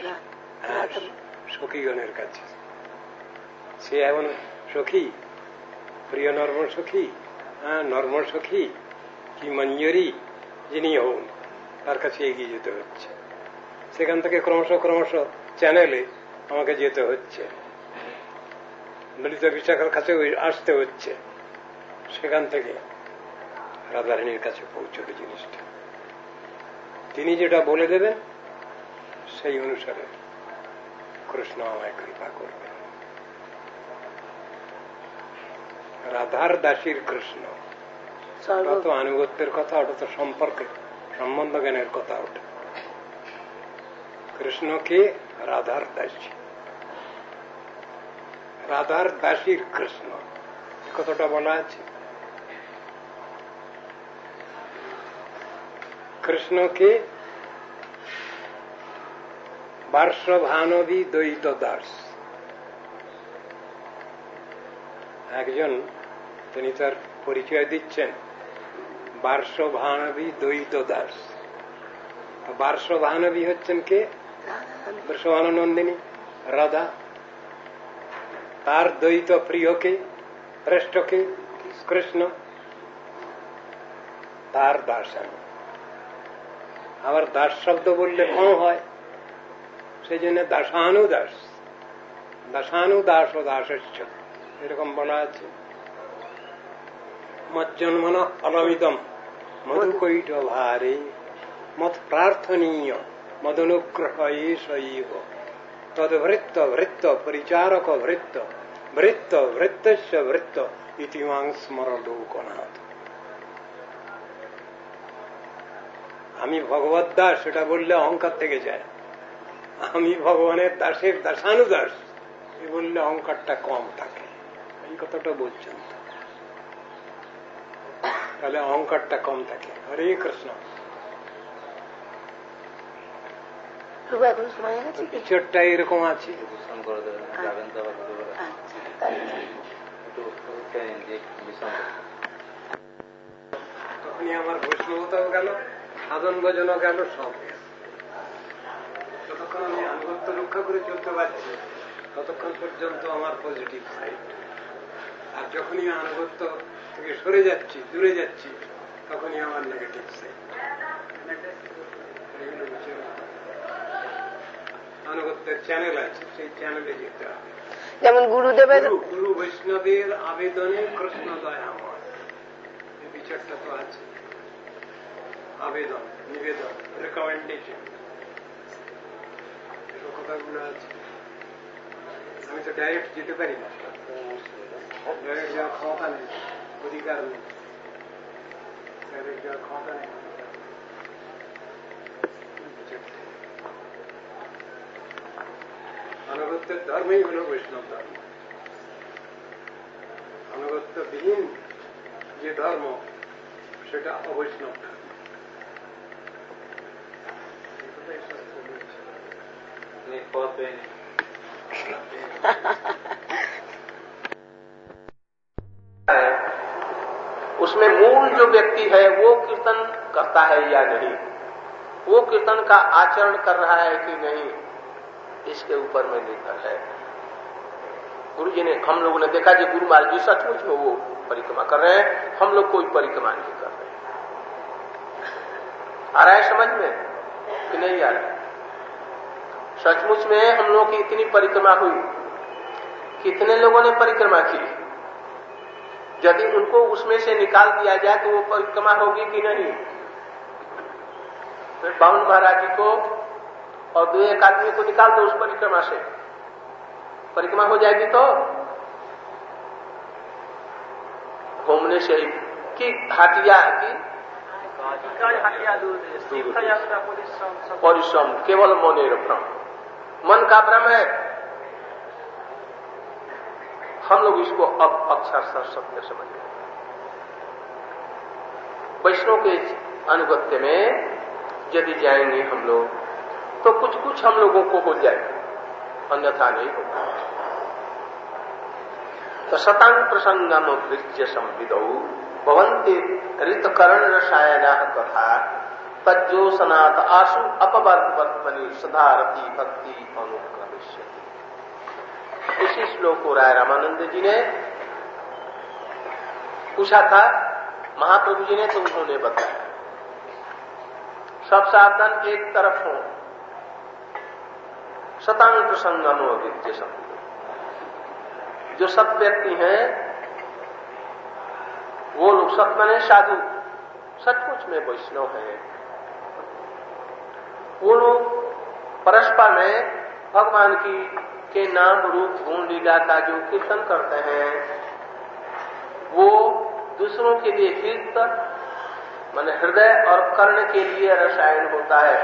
Speaker 2: সখীগণের কাছে। সে এমন সখী, প্রিয় নর্মল সখী, নর্মল সখী কি মঞ্জুরি যিনি হন, তার কাছে এগিয়ে যেতে হচ্ছে। সেখান থেকে ক্রমশ চ্যানেলে আমাকে যেতে হচ্ছে, ললিতা বিশাখার কাছে আসতে হচ্ছে, সেখান থেকে রাধারানীর কাছে পৌঁছবে জিনিসটা। তিনি যেটা বলে দেবেন সেই অনুসারে কৃষ্ণ আমায় কৃপা করবে। রাধার দাসীর কৃষ্ণ, ওটা তো আনুগত্যের কথা, ওটা তো সম্বন্ধ জ্ঞানের কথা। ওটা কৃষ্ণকে রাধার দাসী, রাধার দাসীর কৃষ্ণ, কতটা বলা আছে। কৃষ্ণকে বার্ষভানবী দ্বৈত দাস, একজন তিনি তার পরিচয় দিচ্ছেন, বার্ষভানবী দ্বৈত দাস। বার্ষভানবী হচ্ছেন কে? বৃষভানুনন্দিনী রাধা। তার দ্বৈত প্রিয়কে, শ্রেষ্ঠকে কৃষ্ণ, তার দাস আমি। আবার দাস শব্দ বললে কম হয়, সেই জন্য দাসানুদাস, দাসানুদাস ও দাসস্য এরকম বলা আছে। মজ্জন্মন অলবিদম মধুকৈট ভারে মত প্রার্থনীয় মদনুগ্রহ শৈব তদ্ভৃত্ত ভৃত্ত পরিচারক ভৃত্ত ভৃত্ত ভৃত্তস্য ভৃত্ত ইতিমাং স্মর লোকনাথ। আমি ভগবত দাস, সেটা বললে অহংকার থেকে যায়। আমি ভগবানের দাসের দাসানুদাস, এ বললে অহংকারটা কম থাকে। এই কথাটা বলছেন, তাহলে অহংকারটা কম থাকে। হরে কৃষ্ণ। পিছরটা এরকম আছে। তখনই আমার বৈষ্ণবতাও গেল, সাধন ভজনও গেল, সব গেল। যতক্ষণ আমি আনুগত্য রক্ষা করে চলতে পারছি ততক্ষণ পর্যন্ত আমার পজিটিভ সাইড, আর যখনই আনুগত্য থেকে সরে যাচ্ছি, দূরে যাচ্ছি, তখনই আমার নেগেটিভ সাইড। আনুগত্যের চ্যানেল আছে, সেই চ্যানেলে যেতে হবে।
Speaker 3: যেমন গুরুদেবের
Speaker 2: গুরু বৈষ্ণবের আবেদনে কৃষ্ণ দয়াময়, এই বিচারটা তো আছে। আবেদন, নিবেদন, রেকমেন্ডেশন, এসব কথাগুলো আছে। আমি তো ডাইরেক্ট যেতে পারি না, ডাইরেক্ট যাওয়ার ক্ষমতা নেই, অধিকার নেই। ডাইরেক্ট যাওয়ার ক্ষমতা নেই। আনুগত্যের ধর্মই হল বৈষ্ণব ধর্ম। আনুগত্যবিহীন যে ধর্ম সেটা অবৈষ্ণব ধর্ম।
Speaker 1: उसमें मूल जो व्यक्ति है वो कीर्तन करता है या नहीं, वो कीर्तन का आचरण कर रहा है कि नहीं, इसके ऊपर में निर्भर है। गुरु जी ने, हम लोगों ने देखा जी गुरु महाराज जी सचमुच में वो परिक्रमा कर रहे हैं, हम लोग कोई परिक्रमा नहीं कर रहे। आ रहा है समझ में कि नहीं आ रहा है? सचमुच में हम लोगों की इतनी परिक्रमा हुई, कितने लोगों ने परिक्रमा की? यदि उनको उसमें से निकाल दिया जाए तो वो परिक्रमा होगी कि नहीं? फिर बावन महाराज जी को और 2-1 आदमी को निकाल दो उस परिक्रमा से, परिक्रमा हो जाएगी? तो घूमने से कि हटिया की परिश्रम केवल मनेर भ्रम, मन का भ्रम है। हम लोग इसको अब अक्षरशः सत्य समझ रहे हैं। वैष्णव के अनुगत्य में यदि जाएंगे हम लोग तो कुछ कुछ हम लोगों को हो जाएगा, अन्यथा नहीं होगा। तो शतांग प्रसंगम वृज्य संविदौ भवन्ति ऋतकरण रसायना कथा तज्जो सनात आशु अपवर्तवर्तमनि सदारती भक्ति अनुक्रमिष्यति। इसी श्लोक को राय रामानंद जी ने पूछा था महाप्रभु जी ने, तो उन्होंने बताया सब साधन एक तरफ हो, शतांग प्रसंगम विद्य संविदो। जो सत व्यक्ति हैं वो लोग, सत माने साधु, सचमुच में वैष्णव हैं, वो लोग परस्पर में भगवान की के नाम रूप गुण लीला का जो कीर्तन करते हैं वो दूसरों के लिए हित माने हृदय और कर्ण के लिए रसायन होता है।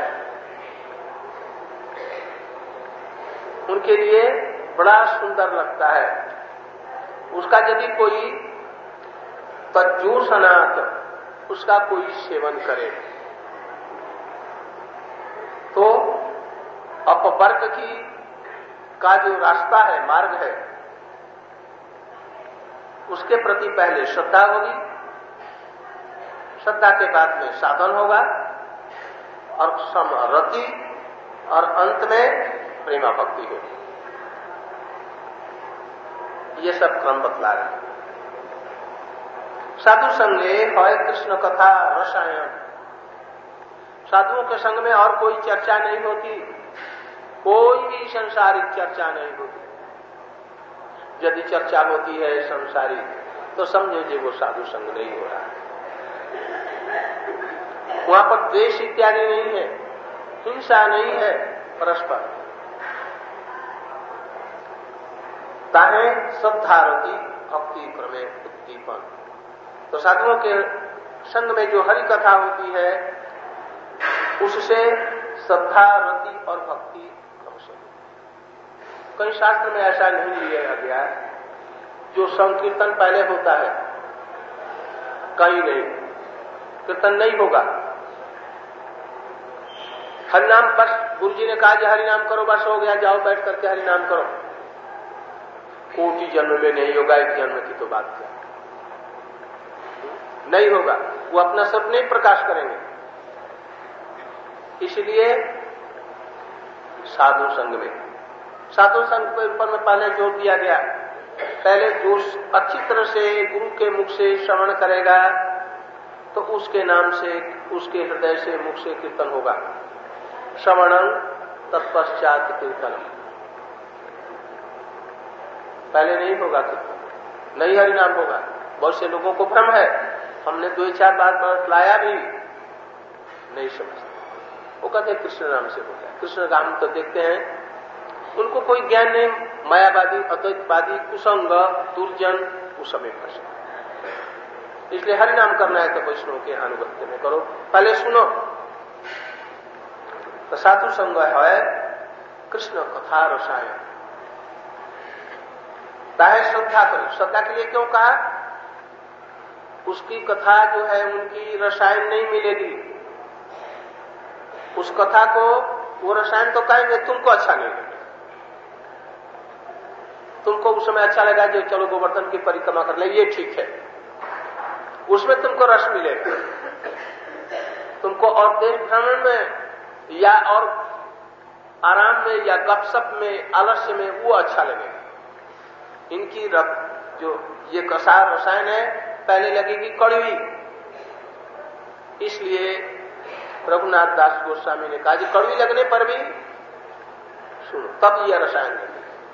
Speaker 1: उनके लिए बड़ा सुंदर लगता है। उसका यदि कोई तज्जूसनात, उसका कोई सेवन करे तो अपवर्ग की का जो रास्ता है, मार्ग है, उसके प्रति पहले श्रद्धा होगी, श्रद्धा के बाद में साधन होगा और समरति, और अंत में प्रेमा भक्ति होगी। ये सब क्रम बतला रहे हैं। साधु संगे है कृष्ण कथा रसायन, साधुओं के संग में और कोई चर्चा नहीं होती, कोई भी संसारिक चर्चा नहीं होती। यदि चर्चा होती है संसारिक तो समझो जी वो साधु संग नहीं हो रहा है। वहां पर द्वेष इत्यादि नहीं है, हिंसा नहीं है, परस्पर ताहे श्रद्धारती भक्ति क्रमे उद्दीपन। तो साधुओं के संग में जो हरि कथा होती है उससे श्रद्धा, रति और भक्ति क्रमशः। कई शास्त्र में ऐसा नहीं लिया गया जो संकीर्तन पहले होता है, कहीं नहीं, कीर्तन नहीं होगा। हरिनाम बस, गुरु जी ने कहा कि हरिनाम करो, बस हो गया, जाओ बैठ करके हरिनाम करो। कोटि जन्म में नहीं होगा, एक जन्म की तो बात क्या नहीं होगा, वो अपना सब नहीं प्रकाश करेंगे। इसलिए साधु संग के ऊपर में पहले जोर दिया गया। पहले जो अच्छी तरह से गुरु के मुख से श्रवण करेगा तो उसके नाम से, उसके हृदय से, मुख से कीर्तन होगा। श्रवणं तत्पश्चात कीर्तनम। पहले नहीं होगा कीर्तन, नहीं हरिनाम होगा। बहुत से लोगों को भ्रम है, हमने 2-4 बार बतलाया भी नहीं समझते। वो कहते हैं कृष्ण नाम से होता है। कृष्ण नाम तो देखते हैं, उनको कोई ज्ञान नहीं, मायावादी, अद्वैतवादी, कुसंग, दुर्जन, उस समय फंसे। इसलिए हरिनाम करना है तो वैष्णव के अनुगत्य में करो। पहले सुनो तो साधु संग है कृष्ण कथा रसायन। चाहे श्रद्धा करो। श्रद्धा के लिए क्यों कहा? उसकी कथा जो है उनकी रसायन नहीं मिलेगी। उस कथा को वो रसायन तो कहेंगे, तुमको अच्छा नहीं लगेगा। तुमको उस समय अच्छा लगा जो चलो गोवर्धन की परिक्रमा कर ले, ये ठीक है, उसमें तुमको रस मिलेगा। तुमको और देश भ्रमण में या और आराम में या गपशप में, आलस्य में वो अच्छा लगेगा। इनकी जो ये कसार रसायन है पहले लगेगी कड़वी। इसलिए रघुनाथ दास गोस्वामी ने कहा कि कड़वी लगने पर भी सुनो, तब यह रसायन लगेगी,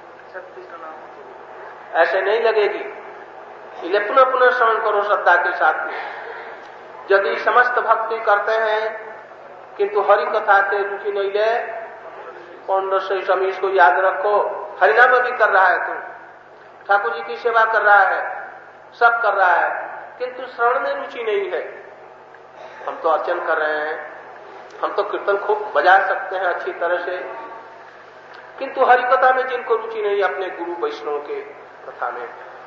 Speaker 1: ऐसे नहीं लगेगी। इसलिए पुनः पुनः श्रवण करो श्रद्धा के साथ में। यदि समस्त भक्ति करते हैं किंतु हरि कथा से रुचि नहीं ले, पौंड से समीश को याद रखो, हरिनाम भी कर रहा है, तुम ठाकुर जी की सेवा कर रहा है, सब कर रहा है, किंतु श्रवण में रुचि नहीं है। हम तो अर्चन कर रहे हैं, हम तो कीर्तन खूब बजा सकते हैं अच्छी तरह से, किंतु हरि कथा में जिनको रुचि नहीं, अपने गुरु वैष्णव के कथा में,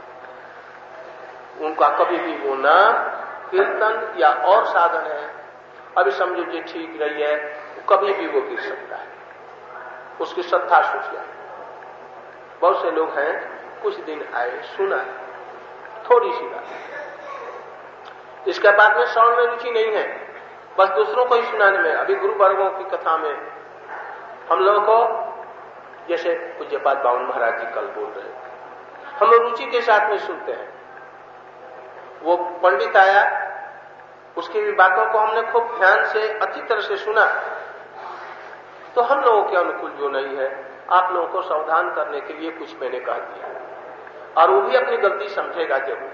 Speaker 1: उनका कभी भी वो ना कीर्तन या और साधन है, अभी समझो जो ठीक रही है, कभी भी वो गिर सकता है, उसकी श्रद्धा सूझ जाए। बहुत से लोग हैं, कुछ दिन आए, सुना थोड़ी सी बात, इसके बाद में श्रवण में रुचि नहीं है, बस दूसरों को ही सुनाने में। अभी गुरु वर्गों की कथा में हम लोगों को, जैसे पूज्यपाद बावन महाराज जी कल बोल रहे, हम लोग रुचि के साथ में सुनते हैं। वो पंडित आया, उसकी भी बातों को हमने खूब ध्यान से अच्छी तरह से सुना, तो हम लोगों के अनुकूल जो नहीं है, आप लोगों को सावधान करने के लिए कुछ मैंने कह दिया, और वो भी अपनी गलती समझेगा जरूर।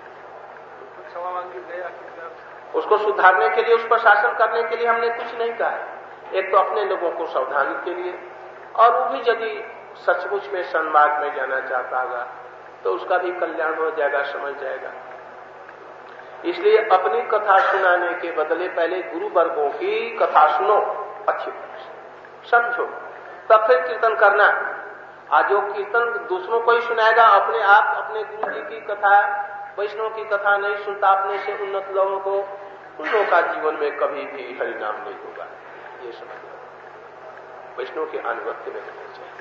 Speaker 1: उसको सुधारने के लिए, उस पर शासन करने के लिए हमने कुछ नहीं कहा। एक तो अपने लोगों को सावधानी के लिए, और वो भी यदि सचमुच में सन्मार्ग में जाना चाहता होगा तो उसका भी कल्याण हो जाएगा, समझ जाएगा। इसलिए अपनी कथा सुनाने के बदले पहले गुरु वर्गों की कथा सुनो अच्छी तरह से, समझो, तब फिर कीर्तन करना। आज जो कीर्तन दूसरों को ही सुनाएगा, अपने आप अपने गुरु जी की कथा, वैष्णव की कथा नहीं सुनता, अपने से उन्नत लोगों को, उन लोगों का जीवन में कभी भी हरिनाम नहीं होगा। ये समझ लो, वैष्णव के अनुगत्य में रहना चाहिए।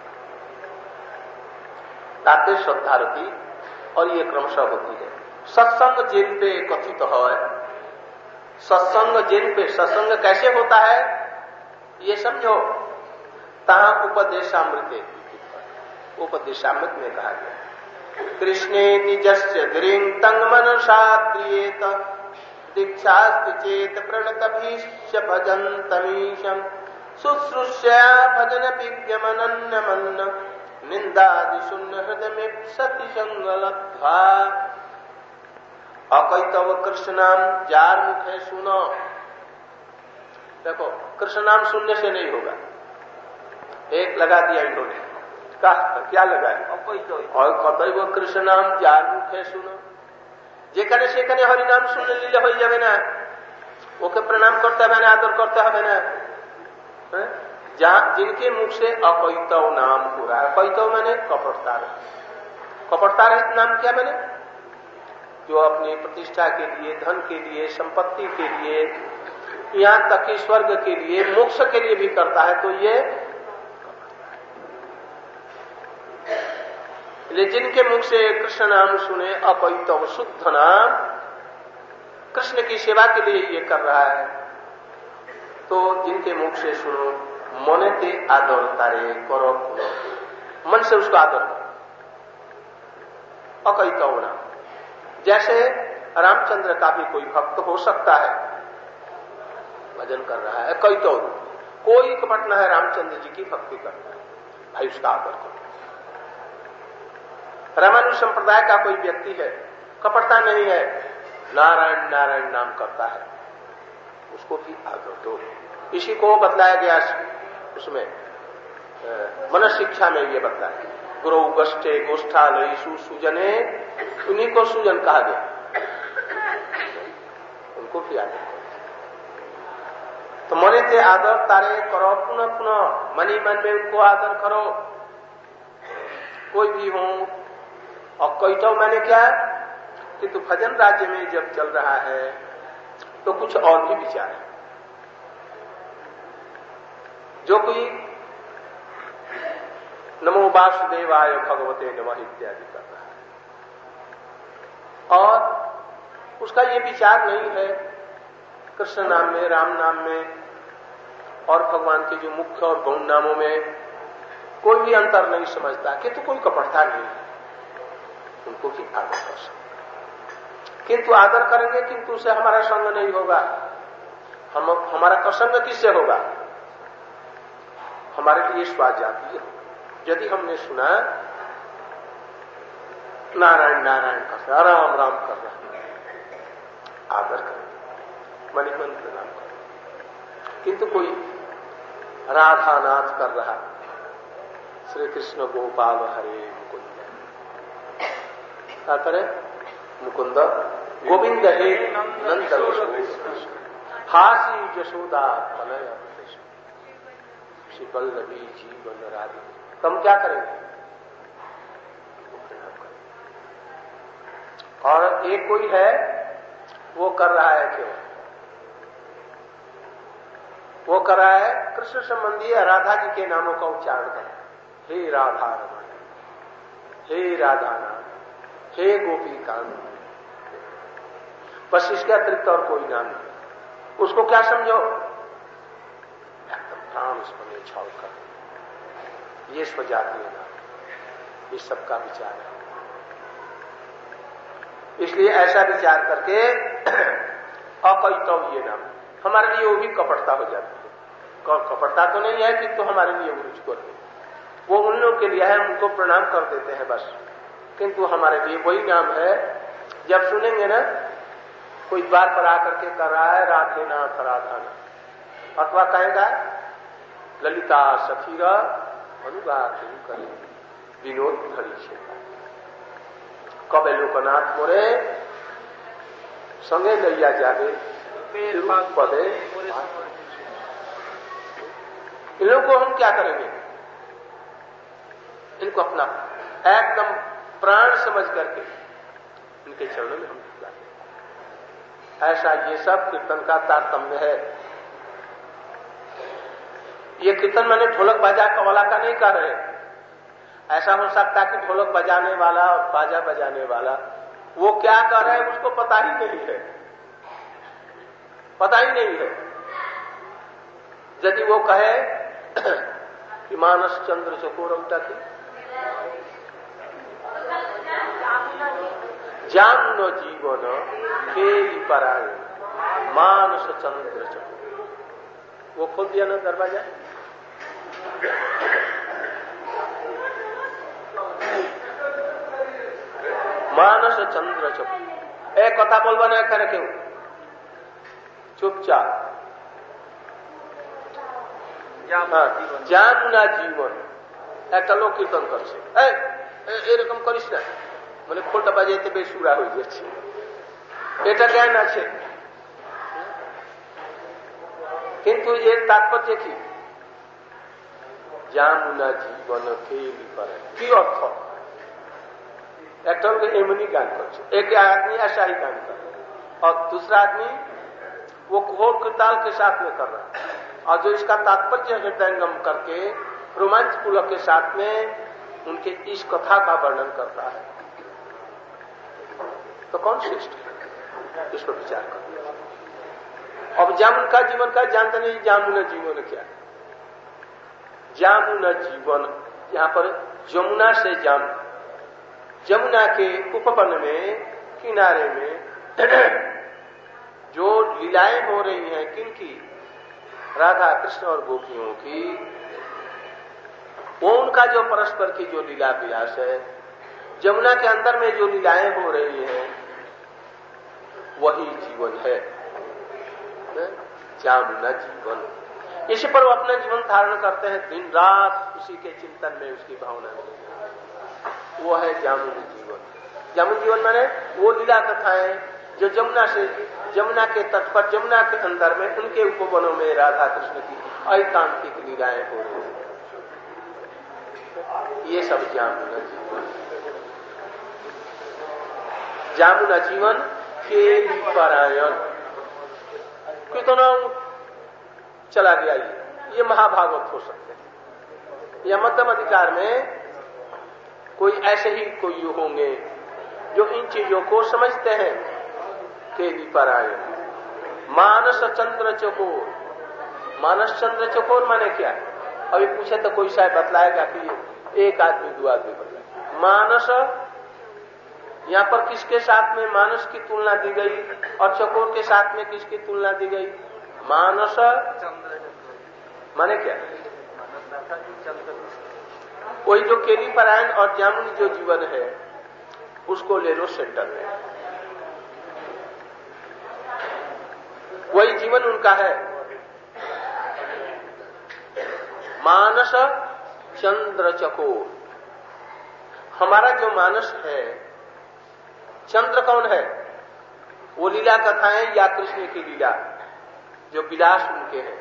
Speaker 1: ताते श्रद्धा रखी, और ये क्रमशः होती है। सत्संग जिन पे कथित है, सत्संग जिन पे, सत्संग कैसे होता है ये समझो। तहां उपदेशामृत, उपदेशामृत में कहा गया, कृष्णे निजस्य गिरिं तंग मनसा प्रियेत, दीक्षास्ति चेत प्रणतभीश्च भजन्तमीशम्, शुश्रूष्या भजन विज्ञमनन्नमन्न, निंदादिशून्य हृदय में सति संगलब्ध्वा। अकैतव कृष्ण नाम जार मुखे सुनो। देखो, कृष्ण नाम सुनने से नहीं होगा। एक लगा दिया इन्होंने, क्या लगाया? और कतैव कृष्ण नाम जार मुखे सुनो। जेकने सेकने हरि नाम सुनने लीले हो जावे ना, ओके प्रणाम करते हैं ना, आदर करते हैं ना, जहां जिनके मुख से अपैतव नाम हो रहा है। अपैतव मैंने कपटता रहित। कपटता रहित नाम क्या मैंने? जो अपनी प्रतिष्ठा के लिए, धन के लिए, संपत्ति के लिए, यहां तक कि स्वर्ग के लिए, मोक्ष के लिए भी करता है, तो ये इसलिए जिनके मुख से कृष्ण नाम सुने अपवित्र शुद्ध नाम, कृष्ण की सेवा के लिए ये कर रहा है, तो जिनके मुख से सुनो मने ते आदर तारे करो, मन से उसका आदर करो। अकैतव नाम, जैसे रामचंद्र का भी कोई भक्त हो सकता है, भजन कर रहा है, कैतव कोई कपट न है, रामचंद्र जी की भक्ति करता है, भाई उसका आदर करो। रामानुज संप्रदाय का कोई व्यक्ति है, कपटता नहीं है, नारायण नारायण नाम करता है, उसको भी आदर दो। इसी को बतलाया गया उसमें मनुष्य शिक्षा में ये बतलाया, गुरु गष्टे गोष्ठालय सुजने, उन्हीं को सुजन कहा गया, उनको भी आदर करो। तो मने थे आदर तारे करो, पुनः पुनः मनी मन में उनको आदर करो, कोई भी हो। और कैतव मैंने क्या कि तो भजन राज्य में जब चल रहा है तो कुछ और भी विचार है, जो कोई नमो वासुदेवाय भगवते नमः इत्यादि कर रहा है, और उसका ये विचार नहीं है कृष्ण नाम में, राम नाम में और भगवान के जो मुख्य और गौण नामों में कोई भी अंतर नहीं समझता, कि तो कोई कपटता नहीं है, उनको भी आदर कर सकते। किंतु आदर करेंगे किंतु उसे हमारा संग नहीं होगा। हमारा प्रसंग किससे होगा? हमारे लिए स्वाजातीय होगा। यदि हमने सुना नारायण नारायण कर रहा, राम राम कर रहा, आदर करें, मन ही मन प्रणाम करें। किंतु कोई राधा नाथ कर रहा, श्री कृष्ण गोपाल हरे मुकुंद, क्या करे? मुकुंद गोविंद हे नंद हासी यशोदा तनय शिवल्लभी जीवन राधे। हम क्या करेंगे? और एक कोई है वो कर रहा है, क्यों वो कर रहा है? कृष्ण संबंधी राधा जी के नामों का उच्चारण कर, हे राधा रमण, हे राधा नाम, हे गोपी कांत, बस इसके अतिरिक्त और कोई नाम नहीं। उसको क्या समझो? एकदम प्राण स्मरण छाव कर, ये स्वजातीय नाम, ये सबका विचार है। इसलिए ऐसा विचार करके अकैतव ये नाम हमारे लिए वो भी कपटता हो जाती है। कपटता तो नहीं है कि तो हमारे लिए वो रुचिकर है, वो उन लोगों के लिए है, उनको प्रणाम कर देते हैं बस। किंतु हमारे लिए वही नाम है, जब सुनेंगे ना कोई द्वार पर आकर के कर रहा है राधे नाथ राधा नाथ, अथवा कहेगा ललिता सखीरा अनुगात करे विनोद घड़ी से कबे लोकनाथ मोरे संगे लैया जावे पदे। इन लोगों को हम क्या करेंगे? इनको अपना एकदम प्राण समझ करके इनके चरणों में हम झुकाते। ऐसा ये सब कीर्तन का तारतम्य है। ये कीर्तन मैंने ढोलक बाजा कवाला का नहीं कर रहे। ऐसा हो सकता है कि ढोलक बजाने वाला और बाजा बजाने वाला वो क्या कर रहा है उसको पता ही नहीं है, पता ही नहीं है। यदि वो कहे कि मानस चंद्र चकोरौटा की जान जीवन खेली पराय मानस चंद्र चकोर, वो खोल दिया ना दरवाजा। मानस चंद्र चकोर एक कथा बोलबा ना करे क्यों? चुपचाप জান না জীবন একটা লোক কীর্তন করছে, এরকম করিস না, মানে খোলটা বাজাইতে বেসুরা হয়ে যাচ্ছে, এটা জ্ঞান আছে। কিন্তু এর তাৎপর্য কি? জান না জীবন খেলি পারে, কি অর্থ? একটা लोग एमनी गान करছে, एक आदमी ऐसा ही गान कर रहा है और दूसरा आदमी वो घोर कृताल के साथ में कर रहा है, और जो इसका तात्पर्य हृदयंगम करके रोमांच पुलक के साथ में उनके इस कथा का वर्णन करता है, तो कौन श्रेष्ठ है? इस पर विचार करो। अब जामुन का जीवन का जानते नहीं, जामुन जीवन क्या है? जामुन जीवन, यहां पर जमुना से जमुना के उपवन में किनारे में जो लीलाएं हो रही हैं, किनकी? राधा कृष्ण और गोपियों की, वो उनका जो परस्पर की जो लीला विलास है, जमुना के अंदर में जो लीलाएं हो रही हैं, वही जीवन है, जामुना जीवन। इसी पर वो अपना जीवन धारण करते हैं, दिन रात उसी के चिंतन में, उसकी भावना में, वो है जामुन जीवन। जामुन जीवन माने वो लीला कथाएं जो जमुना के तट पर, जमुना के अंदर में, उनके उपवनों में राधा कृष्ण की ऐकांतिक लीलाएं हो रही हैं, ये सब जामुना जीवन। जामुना जीवन केली परायण, कितना चला गया ये महाभागवत हो सकते हैं, या मध्यम अधिकार में कोई ऐसे ही कोई होंगे जो इन चीजों को समझते हैं। केली परायण, मानस चंद्र चकोर, मानस चंद्र चकोर माने क्या है? अभी पूछे तो कोई शायद बतलाएगा कि एक आदमी दो आदमी बतलाए। मानस, यहां पर किसके साथ में मानस की तुलना दी गई और चकोर के साथ में किसकी तुलना दी गई? मानस माने क्या? वही जो केली परायण और जामुनी जो जीवन है, उसको ले लो सेंटर में, वही जीवन उनका है। मानस चंद्र चकोर, हमारा जो मानस है, चंद्र कौन है? वो लीला कथाएं या कृष्ण की लीला जो विलास उनके हैं,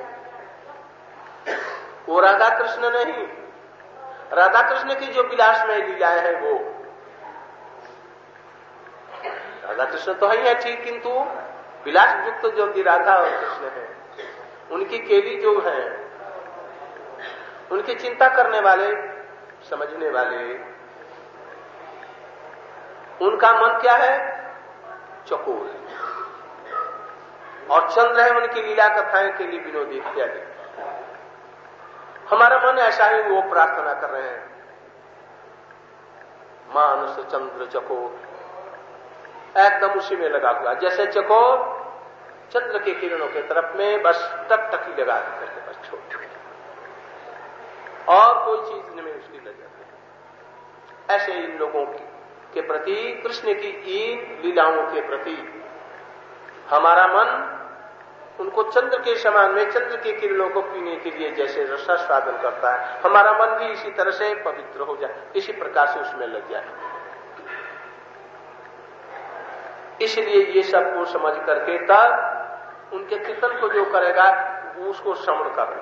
Speaker 1: वो राधा कृष्ण नहीं। राधा कृष्ण की जो विलास में लीलाएं हैं, वो राधा कृष्ण तो है ठीक, किंतु विलास युक्त जो कि राधा और कृष्ण है, उनकी केली जो है, उनकी चिंता करने वाले, समझने वाले, उनका मन क्या है? चकोर। और चंद्र है उनकी लीला कथाएं के लिए विनोदी इत्यादि। हमारा मन ऐसा ही वो प्रार्थना कर रहे हैं, मानस चंद्र चकोर, एकदम उसी में लगा हुआ, जैसे चकोर चंद्र के किरणों के तरफ में बस टकटकी लगा करके बस छोड़, और कोई चीज में उसकी नजर नहीं। ऐसे इन लोगों के प्रति, कृष्ण की इन लीलाओं के प्रति हमारा मन उनको चंद्र के समान में, चंद्र के किरणों को पीने के लिए जैसे रसास्वादन करता है, हमारा मन भी इसी तरह से पवित्र हो जाए, इसी प्रकार से उसमें लग जाए। इसलिए ये सब को समझ करके तब उनके कीर्तन को जो करेगा उसको श्रवण कर,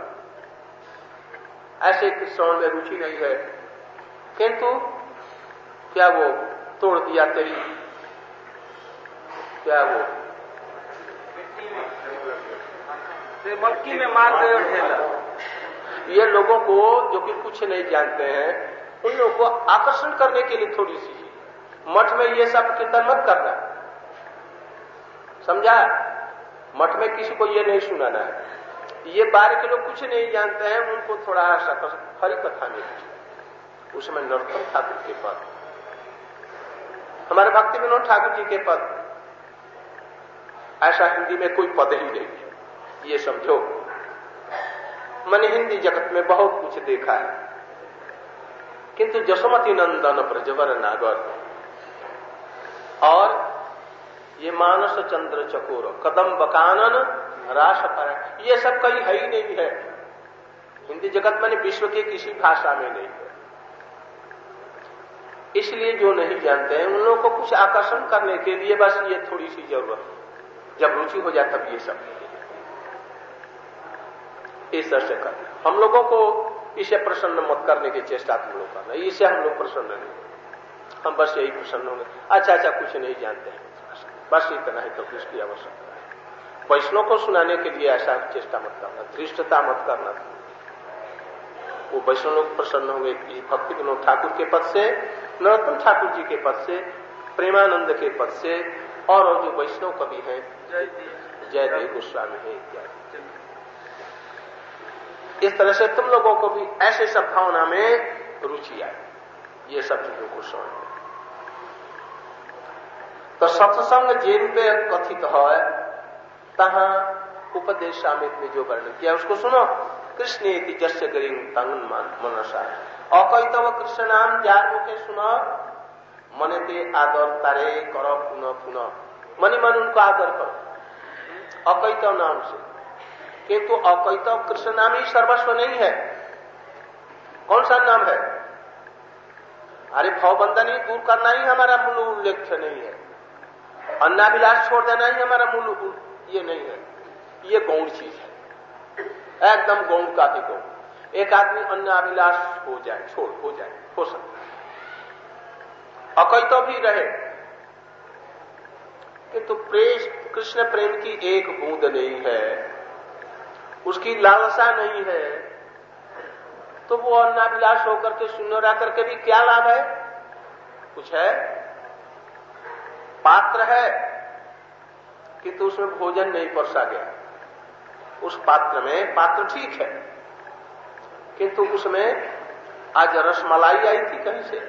Speaker 1: ऐसे श्रवण में रुचि नहीं है, किंतु क्या वो तोड़ दिया तेरी, क्या वो
Speaker 4: मक्की में मार गए ढेला।
Speaker 1: ये लोगों को जो कि कुछ नहीं जानते हैं, उन लोगों को आकर्षण करने के लिए थोड़ी सी मठ में ये सब कीर्तन मत करना, समझा? मठ में किसी को ये नहीं सुनाना है। ये बाहर के लोग कुछ नहीं जानते हैं, उनको थोड़ा हरी कथा में उसमें नरोत्तम ठाकुर के पद, हमारे भक्ति विनोद ठाकुर जी के पद, ऐसा हिंदी में कोई पद ही नहीं, ये समझो। मैंने हिंदी जगत में बहुत कुछ देखा है, किंतु जसोमती नंदन प्रजवर नागर और ये मानस चंद्र चकोर, कदम कानन रास पर, ये सब कहीं है ही नहीं है हिंदी जगत में, विश्व के किसी भाषा में नहीं है। इसलिए जो नहीं जानते हैं उन लोगों को कुछ आकर्षण करने के लिए बस ये थोड़ी सी जरूरत है, जब रुचि हो जाए तब ये सब इस तरह से करना। हम लोगों को इसे प्रसन्न मत करने की चेष्टा तुम लोग करना, इससे हम लोग प्रसन्न नहीं, हम बस यही प्रसन्न होंगे, अच्छा कुछ नहीं जानते हैं, बस इतना ही तो इसकी आवश्यकता है। वैष्णव को सुनाने के लिए ऐसा चेष्टा मत करना, धृष्टता मत करना, वो वैष्णव लोग प्रसन्न होंगे कि भक्ति विनोद ठाकुर के पद से, नरोत्तम ठाकुर जी के पद से, प्रेमानंद के पद से, और जो वैष्णव कवि हैं जयदेव गोस्वामी है इत्यादि। इस तरह से तुम लोगों को भी ऐसे सब भावना में रुचि आए, ये सब चीजों को समझ। तो सत्संग जे रूपे कथित है तहां उपदेशामृत में जो वर्णन किया उसको सुनो। कृष्णेति जस्य गरिंग तंग मनसा अकैतव कृष्ण नाम जार मुखे सुनो मने ते आदर तारे करो पुनः पुनः। मनी मन उनको आदर करो अकैतव नाम से, किंतु अकैतव कृष्ण नाम ही सर्वस्व नहीं है। कौन सा नाम है? अरे भवबंधन ही दूर करना ही हमारा मूल उल्लेख नहीं है, अन्नाभिलाष छोड़ देना ही हमारा मूल ये नहीं है। ये गौण चीज है, एकदम गौण का भी गौण। एक आदमी अन्नाभिलाष हो जाए, छोड़ हो जाए, हो सकता है, अकैतो भी रहे, किंतु कृष्ण प्रेम की एक बूंद नहीं है, उसकी लालसा नहीं है, तो वो अन्नाभिलाष होकर के शून्य रह करके भी क्या लाभ है? कुछ है? पात्र है किंतु उसमें भोजन नहीं परोसा गया। उस पात्र में, पात्र ठीक है किंतु उसमें आज रसमलाई आई थी कहीं से,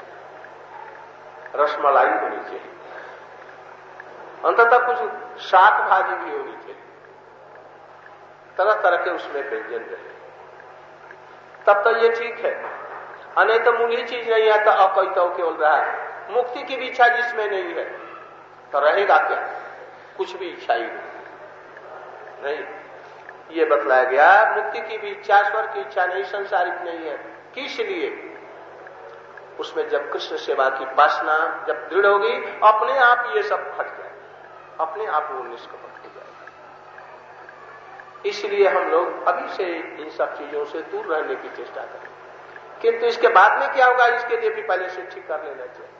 Speaker 1: रसमलाई होनी चाहिए, अंततः कुछ शाक भाजी भी होनी चाहिए, तरह तरह के उसमें व्यंजन रहे, तब तो ये ठीक है। अने तो मूल्य चीज नहीं है तो अकैतव केवल रहा है। मुक्ति की भी इच्छा जिसमें नहीं है तो रहेगा क्या? कुछ भी इच्छा ही नहीं। ये बतलाया गया मुक्ति की भी इच्छा, स्वर्ग की इच्छा नहीं, संसारिक नहीं है। किस लिए? उसमें जब कृष्ण सेवा की वासना जब दृढ़ होगी, अपने आप ये सब हट जाए, अपने आप वो निष्कपट हो जाएगा। इसलिए हम लोग अभी से इन सब चीजों से दूर रहने की चेष्टा करें, किंतु इसके बाद में क्या होगा इसके लिए भी पहले से ठीक कर लेना चाहिए।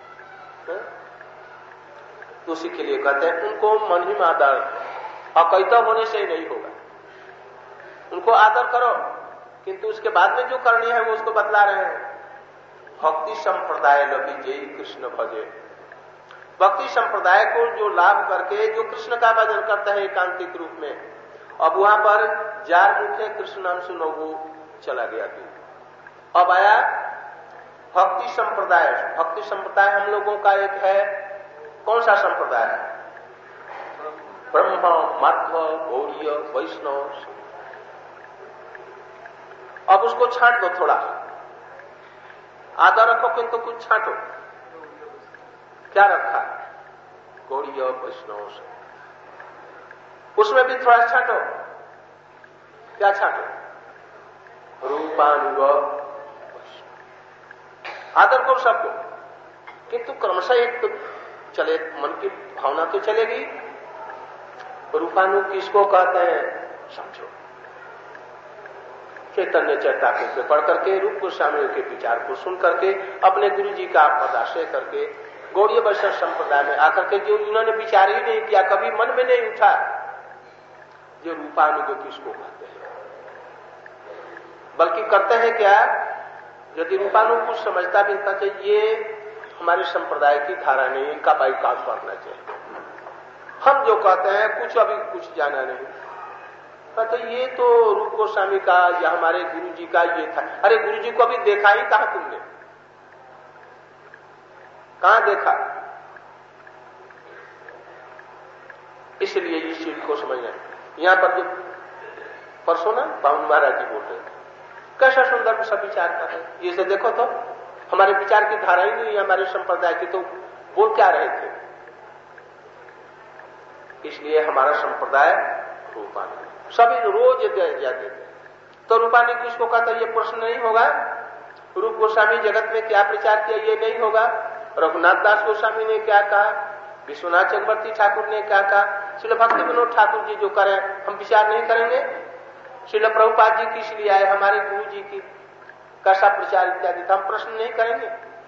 Speaker 1: तो उसी के लिए कहते हैं उनको मन ही में आदर, अकैतव होने से ही नहीं होगा। उनको आदर करो, किंतु उसके बाद में जो करनी है वो उसको बतला रहे हैं। भक्ति संप्रदाय लभी जय कृष्ण भजे। भक्ति संप्रदाय को जो लाभ करके जो कृष्ण का भजन करता है एकांतिक रूप में, अब वहां पर जार मुखे कृष्ण नाम सुनो वो चला गया तू। अब आया भक्ति संप्रदाय। भक्ति संप्रदाय हम लोगों का एक है, कौन सा संप्रदाय है? ब्रह्म, माध्व, गौड़ीय, वैष्णव। अब उसको छांट दो थोड़ा, आधा रखो किंतु कुछ छांटो। क्या रखा? गौड़ीय, वैष्णव से, उसमें भी थोड़ा छांटो। क्या छांटो? रूपानुग, आदर करो सबको, किंतु क्रमशः एक तो चले, मन की भावना तो चलेगी। रूपानुग किसको कहते हैं समझो। चैतन्य चैतामृत में पढ़ करके, रूप गोस्वामी के विचार को सुन करके, अपने गुरु जी का पदाश्रय करके, गौड़ीय वैष्णव संप्रदाय में आकर के जो इन्होंने विचार ही नहीं किया, कभी मन में नहीं उठा जो रूपानुग किसको कहते हैं, बल्कि करते हैं क्या, यदि रूपानुग कुछ समझता भी था कि ये हमारे संप्रदाय की धारा नहीं, इनका बाइकाट करना चाहिए। हम जो कहते हैं कुछ अभी कुछ जाना नहीं, कहते ये तो रूप गोस्वामी का या हमारे गुरु जी का ये था। अरे गुरु जी को अभी देखा ही कहां तुमने? कहां देखा? इसलिए इस चीज को समझना। यहां पर जो परसों ना बावन महाराज जी बोल रहे थे, कैसा सुंदर सब विचार कर रहे हैं। ये से देखो तो हमारे विचार की धारा ही नहीं है हमारे संप्रदाय की, तो बोल क्या रहे थे? इसलिए हमारा संप्रदाय रूपानी सभी रोज जाते थे। तो रूपानी किसको कहता? ये प्रश्न नहीं होगा रूप गोस्वामी जगत में क्या प्रचार किया ये नहीं होगा, रघुनाथ दास गोस्वामी ने क्या कहा, विश्वनाथ चक्रवर्ती ठाकुर ने क्या कहा, श्रील भक्ति विनोद ठाकुर जी जो करें हम विचार नहीं करेंगे? श्रील प्रभुपाद जी किस लिए आए, हमारे गुरु जी की कैसा प्रचार इत्यादि हम प्रश्न नहीं करेंगे?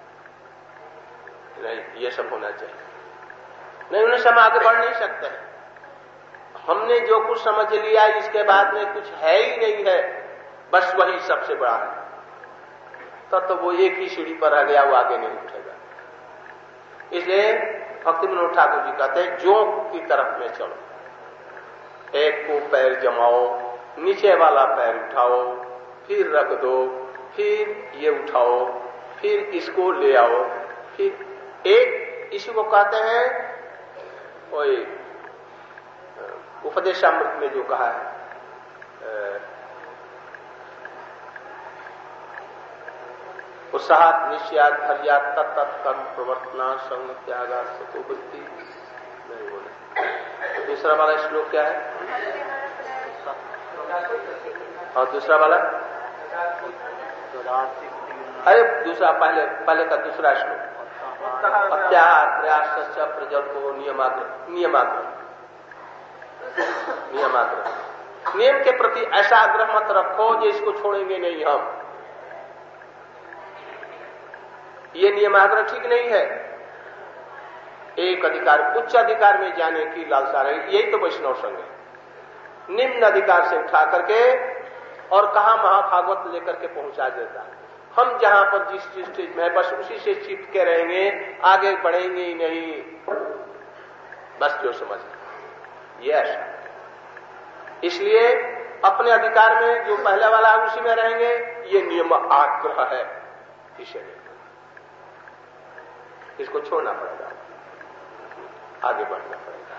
Speaker 1: नहीं, ये सब होना चाहिए। नहीं उन्हें हम आगे बढ़ नहीं सकते हैं। हमने जो कुछ समझ लिया इसके बाद में कुछ है ही नहीं है, बस वही सबसे बड़ा है, तो वो एक ही सीढ़ी पर रह गया, वो आगे नहीं उठेगा। इसलिए भक्ति विनोद ठाकुर जी कहते हैं जोंक की तरफ में चलो, एक को पैर जमाओ, नीचे वाला पैर उठाओ, फिर रख दो, फिर ये उठाओ, फिर इसको ले आओ, फिर एक, इसी को कहते हैं वही उपदेशामृत में जो कहा है, उत्साह निश्चयात धैर्यात तत्त कर्म प्रवर्तना संग त्यागा सतोवृत्ति नहीं बोले। तो दूसरा वाला श्लोक क्या है? और दूसरा वाला, अरे दूसरा पहले का दूसरा श्लोक, अत्याहार प्रयास प्रजल्पो नियमाग्रह। नियम के प्रति ऐसा आग्रह मत रखो जो इसको छोड़ेंगे नहीं हम। ये नियमाग्रह ठीक नहीं है। एक अधिकार उच्च अधिकार में जाने की लालसा रही, यही तो वैष्णव संघ है। निम्न अधिकार से उठा करके और कहा महाभागवत लेकर के पहुंचा देता। हम जहां पर जिस स्टेज में है बस उसी से चिपके रहेंगे, आगे बढ़ेंगे ही नहीं, बस जो समझ ये ऐसा। इसलिए अपने अधिकार में जो पहले वाला उसी में रहेंगे, ये नियम आग्रह है, इसे इसको छोड़ना पड़ेगा, आगे बढ़ना पड़ेगा।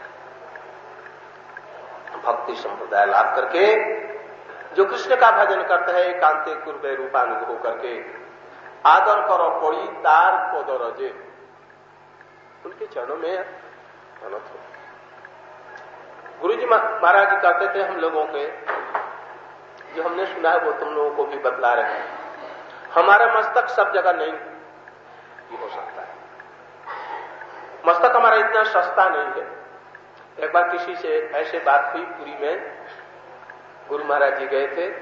Speaker 1: भक्ति संप्रदाय लाभ करके जो कृष्ण का भजन करते हैं, एकांते कुर्बे रूपानुग होकर के आदर करो कोई तार को दरजे, उनके चरणों में अनंत हो। गुरु जी महाराज जी कहते थे हम लोगों के, जो हमने सुना है वो तुम लोगों को भी बतला रहे हैं। हमारा मस्तक सब जगह नहीं हो सकता है, मस्तक हमारा इतना सस्ता नहीं है। एक बार किसी से ऐसे बात हुई, पुरी में गुरु महाराज जी गए थे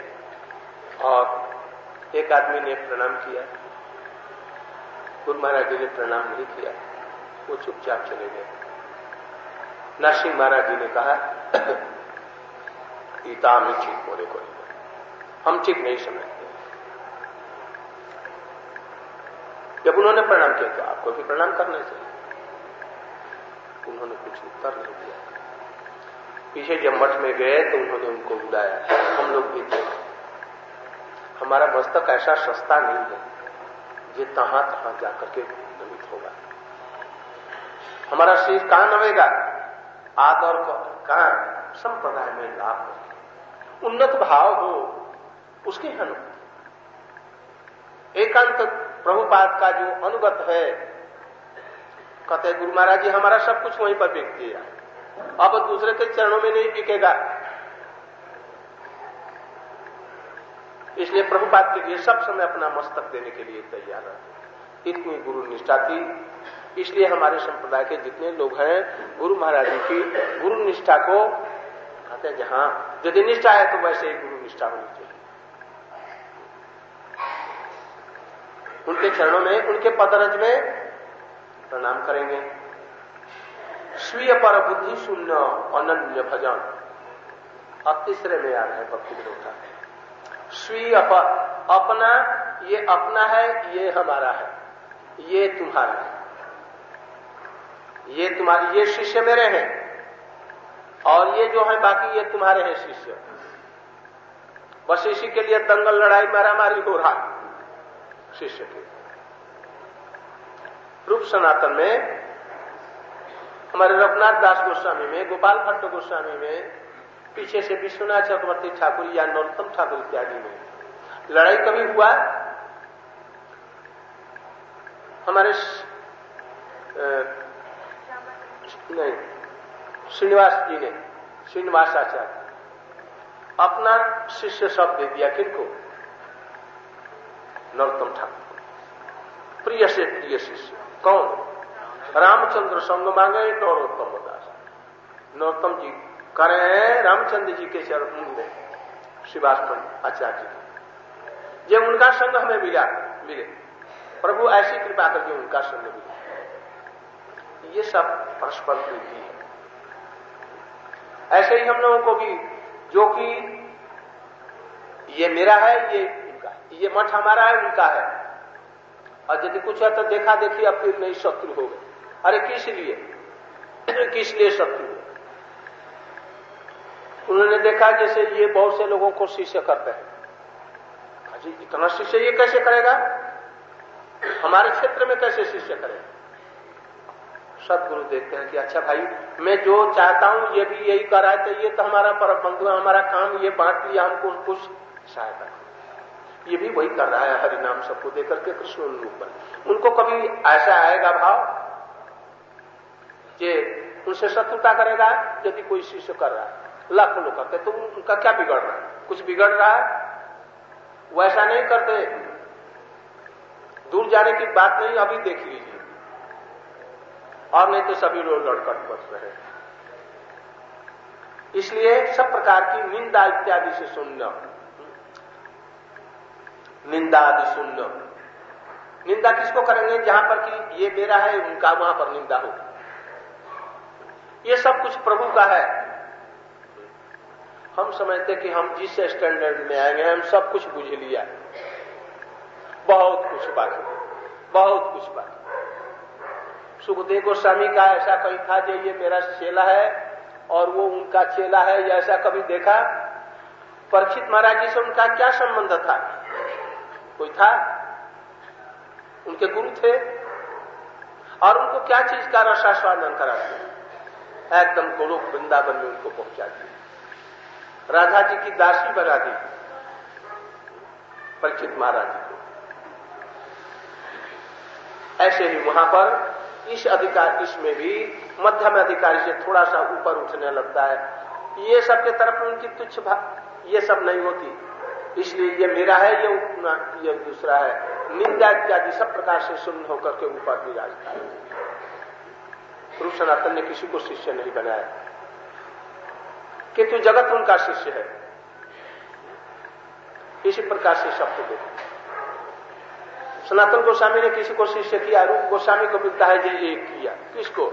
Speaker 1: और एक आदमी ने प्रणाम किया, गुरु महाराज जी ने प्रणाम नहीं किया, वो चुपचाप चले गए। नरसिंह महाराज जी ने कहा गीता में ठीक होने को नहीं, हम ठीक नहीं समझते। जब उन्होंने प्रणाम किया तो आपको भी प्रणाम करना चाहिए। उन्होंने कुछ उत्तर नहीं दिया। पीछे जब मठ में गए तो उन्होंने उनको बुलाया, हम लोग भी थे। हमारा मस्तक ऐसा सस्ता नहीं है जो तहां जाकर के नमित होगा। हमारा शरीर कहां नवेगा, आदर कहां संप्रदाय में लाभ हो, उन्नत भाव हो, उसके अनुगत। एकांत प्रभुपाद का जो अनुगत है, कहते गुरु महाराज जी हमारा सब कुछ वहीं पर बिक दिया, अब दूसरे के चरणों में नहीं बिकेगा। इसलिए प्रभुपाद के लिए सब समय अपना मस्तक देने के लिए तैयार रहते। इतनी गुरु निष्ठा थी। इसलिए हमारे संप्रदाय के जितने लोग हैं, गुरु महाराज जी की गुरु निष्ठा को कहते हैं, जहां यदि निष्ठा है तो वैसे ही गुरु निष्ठा होनी चाहिए। उनके चरणों में, उनके पदरज में प्रणाम करेंगे। स्वीय पर बुद्धि शून्य अनन्य भजन, अब तीसरे में आ रहे हैं भक्ति विनोद। स्वीय पर, अपना, ये अपना है, ये हमारा है, ये तुम्हारा है, ये तुम्हारे, ये शिष्य मेरे हैं और ये जो है बाकी ये तुम्हारे हैं शिष्य। बस इसी के लिए दंगल लड़ाई मारामारी हो रहा शिष्य के। रूप सनातन में हमारे रघुनाथ दास गोस्वामी में, गोपाल भट्ट गोस्वामी में, पीछे से विश्वनाथ चक्रवर्ती ठाकुर या नरोत्तम ठाकुर इत्यादि में लड़ाई कभी हुआ? हमारे नहीं, श्रीनिवास जी ने, श्रीनिवासाचार्य अपना शिष्य सब दे दिया। किनको? नरोत्तम ठाकुर, प्रिय से प्रिय शिष्य। कौन? रामचंद्र संग मांगे नरोत्तम दास। नरोत्तम जी करे हैं रामचंद्र जी के चरण में, श्रीवास्तव आचार्य जी। जब उनका संग हमें मिले, प्रभु ऐसी कृपा करके उनका संग मिले। ये सब परस्पर प्रीति है। ऐसे ही हम लोगों को भी, जो कि ये मेरा है, ये इनका है, ये मठ हमारा है, उनका है। और यदि कुछ है तो देखा देखी अब फिर नहीं शत्रु हो गए। अरे किस लिए किस लिए शत्रु हो? उन्होंने देखा जैसे ये बहुत से लोगों को शिष्य करते हैं। जी इतना शिष्य ये कैसे करेगा, हमारे क्षेत्र में कैसे शिष्य करेगा? सदगुरु देखते हैं कि अच्छा भाई, मैं जो चाहता हूं ये भी यही कर रहा है, तो ये तो हमारा परम बंधु है, हमारा काम ये बांट लिया, हमको कुछ सहायता, ये भी वही कर रहा है। हरिनाम सबको देकर के कृष्ण रूप पर उनको कभी ऐसा आएगा भाव कि उनसे शत्रुता करेगा? यदि कोई शिष्य कर रहा है, लाखों लोग करते, तो उनका क्या बिगड़ रहा है? कुछ बिगड़ रहा है? वैसा नहीं करते। दूर जाने की बात नहीं, अभी देख लीजिए, और नहीं तो सभी लोग लड़कट बच रहे। इसलिए सब प्रकार की निंदा इत्यादि से सुनना, निंदा आदि सुनना। निंदा किसको करेंगे? जहां पर कि ये मेरा है, उनका, वहां पर निंदा हो। ये सब कुछ प्रभु का है। हम समझते कि हम जिस स्टैंडर्ड में आएंगे हम सब कुछ बुझ लिया, बहुत कुछ बाकी, बहुत कुछ बाकी। सुखदेव गोस्वामी का ऐसा कहीं था जो ये मेरा चेला है और वो उनका चेला है, ये ऐसा कभी देखा? परीक्षित महाराज जी से उनका क्या संबंध था? कोई था? उनके गुरु थे, और उनको क्या चीज का रसास्वादन कराते? एकदम गोलोक वृंदावन में उनको पहुंचा दिया, राधा जी की दासी बना दी परीक्षित महाराज जी को। ऐसे ही वहां पर इस अधिकार, इसमें भी मध्यम अधिकारी से थोड़ा सा ऊपर उठने लगता है। ये सब के तरफ उनकी तुच्छ ये सब नहीं होती, इसलिए ये मेरा है, ये दूसरा है। निंदा इत्यादि सब प्रकार से सुन्न होकर के ऊपर विराजता है। गुरु सनातन ने किसी को शिष्य नहीं बनाया, किंतु जगत उनका शिष्य है। इसी प्रकार से सबको देखो। सनातन गोस्वामी ने किसी को शिष्य किया, रूप गोस्वामी को मिलता है जो एक किया। किसको?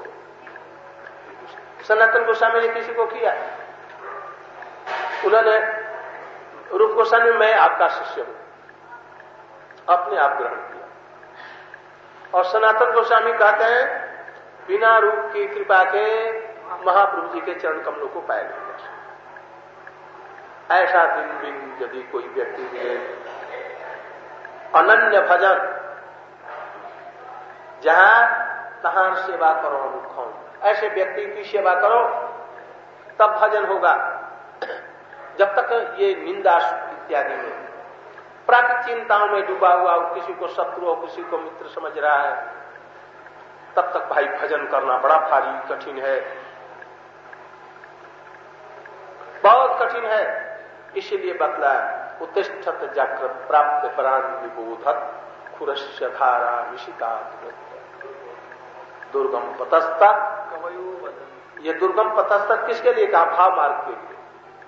Speaker 1: सनातन गोस्वामी ने किसी को किया? उन्होंने रूप गोस्वामी, मैं आपका शिष्य हूं, अपने आप ग्रहण किया। और सनातन गोस्वामी कहते हैं बिना रूप की कृपा के महाप्रभु जी के चरण कमलों को पाया नहीं जा सकता। ऐसा दिन दिन यदि कोई व्यक्ति मिले, अनन्य भजन, जहां तहां सेवा करो अनुखों, ऐसे व्यक्ति की सेवा करो तब भजन होगा। जब तक ये निंदा इत्यादि में, प्राकृतिक चिंताओं में डूबा हुआ, किसी को शत्रु और किसी को मित्र समझ रहा है, तब तक भाई भजन करना बड़ा भारी कठिन है, बहुत कठिन है। इसीलिए बतला, उत्तिष्ठत जागृत प्राप्त प्राण विबोधत खुरस्य धारा निशिता दुर्गम पतस्ता। ये दुर्गम पतस्ता किसके लिए कहा? भाव मार्ग के लिए।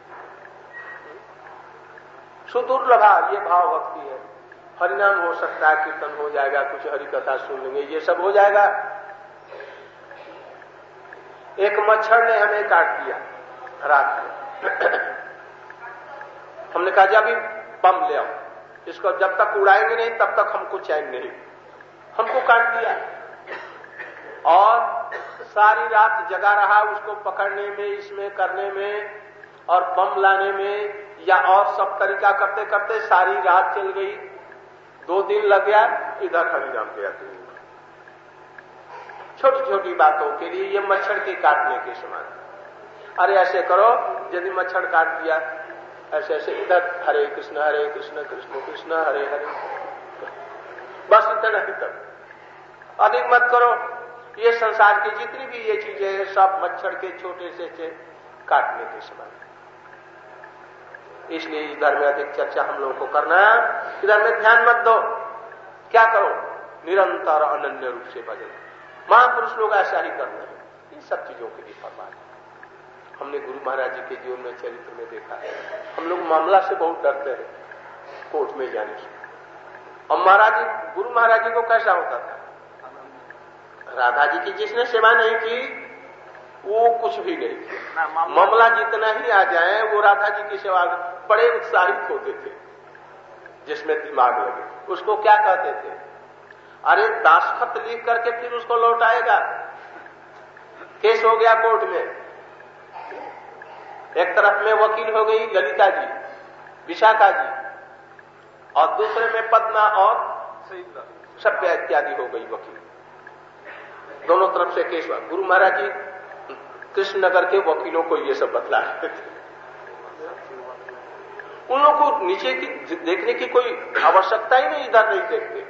Speaker 1: सुदुर्लभा ये भाव भक्ति है। हरिनाम हो सकता है, कीर्तन हो जाएगा, कुछ हरि कथा सुन लेंगे, ये सब हो जाएगा। एक मच्छर ने हमें काट दिया रात में। हमने कहा जब बम ले आओ, इसको जब तक उड़ाएंगे नहीं तब तक हमको चैन नहीं। हमको काट दिया और सारी रात जगा रहा उसको पकड़ने में, इसमें करने में और बम लाने में, या और सब तरीका करते करते सारी रात चल गई। 2 दिन लग गया, इधर हरिनाम गया। छोटी छोटी बातों के लिए ये मच्छर के काटने के समान। अरे ऐसे करो, यदि मच्छर काट दिया ऐसे ऐसे, इधर हरे कृष्ण कृष्ण कृष्ण हरे हरे, बस इतना ही तक, अधिक मत करो। ये संसार की जितनी भी ये चीजें हैं सब मच्छर के छोटे से काटने के समान। इसलिए इधर में अधिक चर्चा हम लोगों को करना है, इधर में ध्यान मत दो। क्या करो? निरंतर अनन्य रूप से भजन। महापुरुष लोग ऐसा ही करते हैं, इन सब चीजों के लिए फरमान। हमने गुरु महाराज जी के जीवन में, चरित्र में देखा है। हम लोग मामला से बहुत डरते हैं, कोर्ट में जाने से। और महाराज जी, गुरु महाराज जी को कैसा होता था? राधा जी की जिसने सेवा नहीं की वो कुछ भी नहीं। मामला जितना ही आ जाए वो राधा जी की सेवा बड़े उत्साहित होते थे, जिसमें दिमाग लगे। उसको क्या कहते थे, अरे दासखत लिख करके फिर उसको लौटाएगा, केस हो गया कोर्ट में। एक तरफ में वकील हो गई ललिता जी, विशाखा जी, और दूसरे में पद्मा और सभ्या इत्यादि हो गई वकील। दोनों तरफ से केस हुआ। गुरु महाराज जी कृष्णनगर के वकीलों को ये सब बतला रहे थे। उन लोगों को नीचे की देखने की कोई आवश्यकता ही नहीं, इधर नहीं देखते।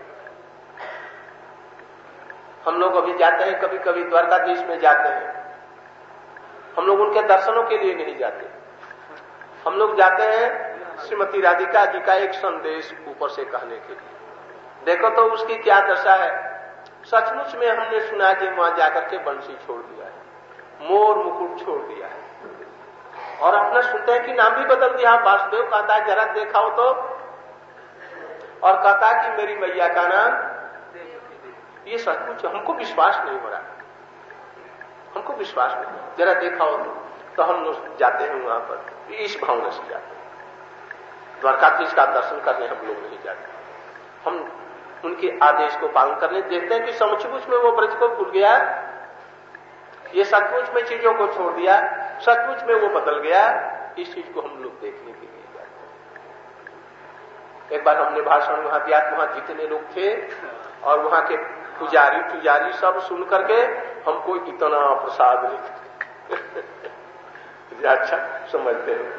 Speaker 1: हम लोग अभी जाते हैं, कभी कभी द्वारकाधीश में जाते हैं, हम लोग उनके दर्शनों के लिए नहीं जाते। हम लोग जाते हैं श्रीमती राधिका जी का एक संदेश ऊपर से कहने के लिए। देखो तो उसकी क्या दशा है। सचमुच में हमने सुना कि वहां जाकर के बंसी छोड़ दिया है, मोर मुकुट छोड़ दिया है, और अपना सुनते हैं कि नाम भी बदल दिया। वासुदेव कहता है जरा देखाओ तो, और कहता है कि मेरी मैया का नाम। ये सचमुच हमको विश्वास नहीं हो रहा, हमको विश्वास नहीं, जरा देखाओ तो हम लोग जाते हैं वहां पर, इस भावना से जाते हैं। द्वारकाधीश का दर्शन करने हम लोग नहीं जाते, हम उनके आदेश को पालन करने देखते हैं कि सचमुच में वो ब्रज को भूल गया, ये सचमुच में चीजों को छोड़ दिया, सचमुच में वो बदल गया। इस चीज को हम लोग देखने के लिए जाते हैं। एक बार हमने भाषण वहां दिया, वहां जितने लोग थे और वहां के पुजारी सब सुन करके हमको इतना प्रसाद अच्छा समझते हैं।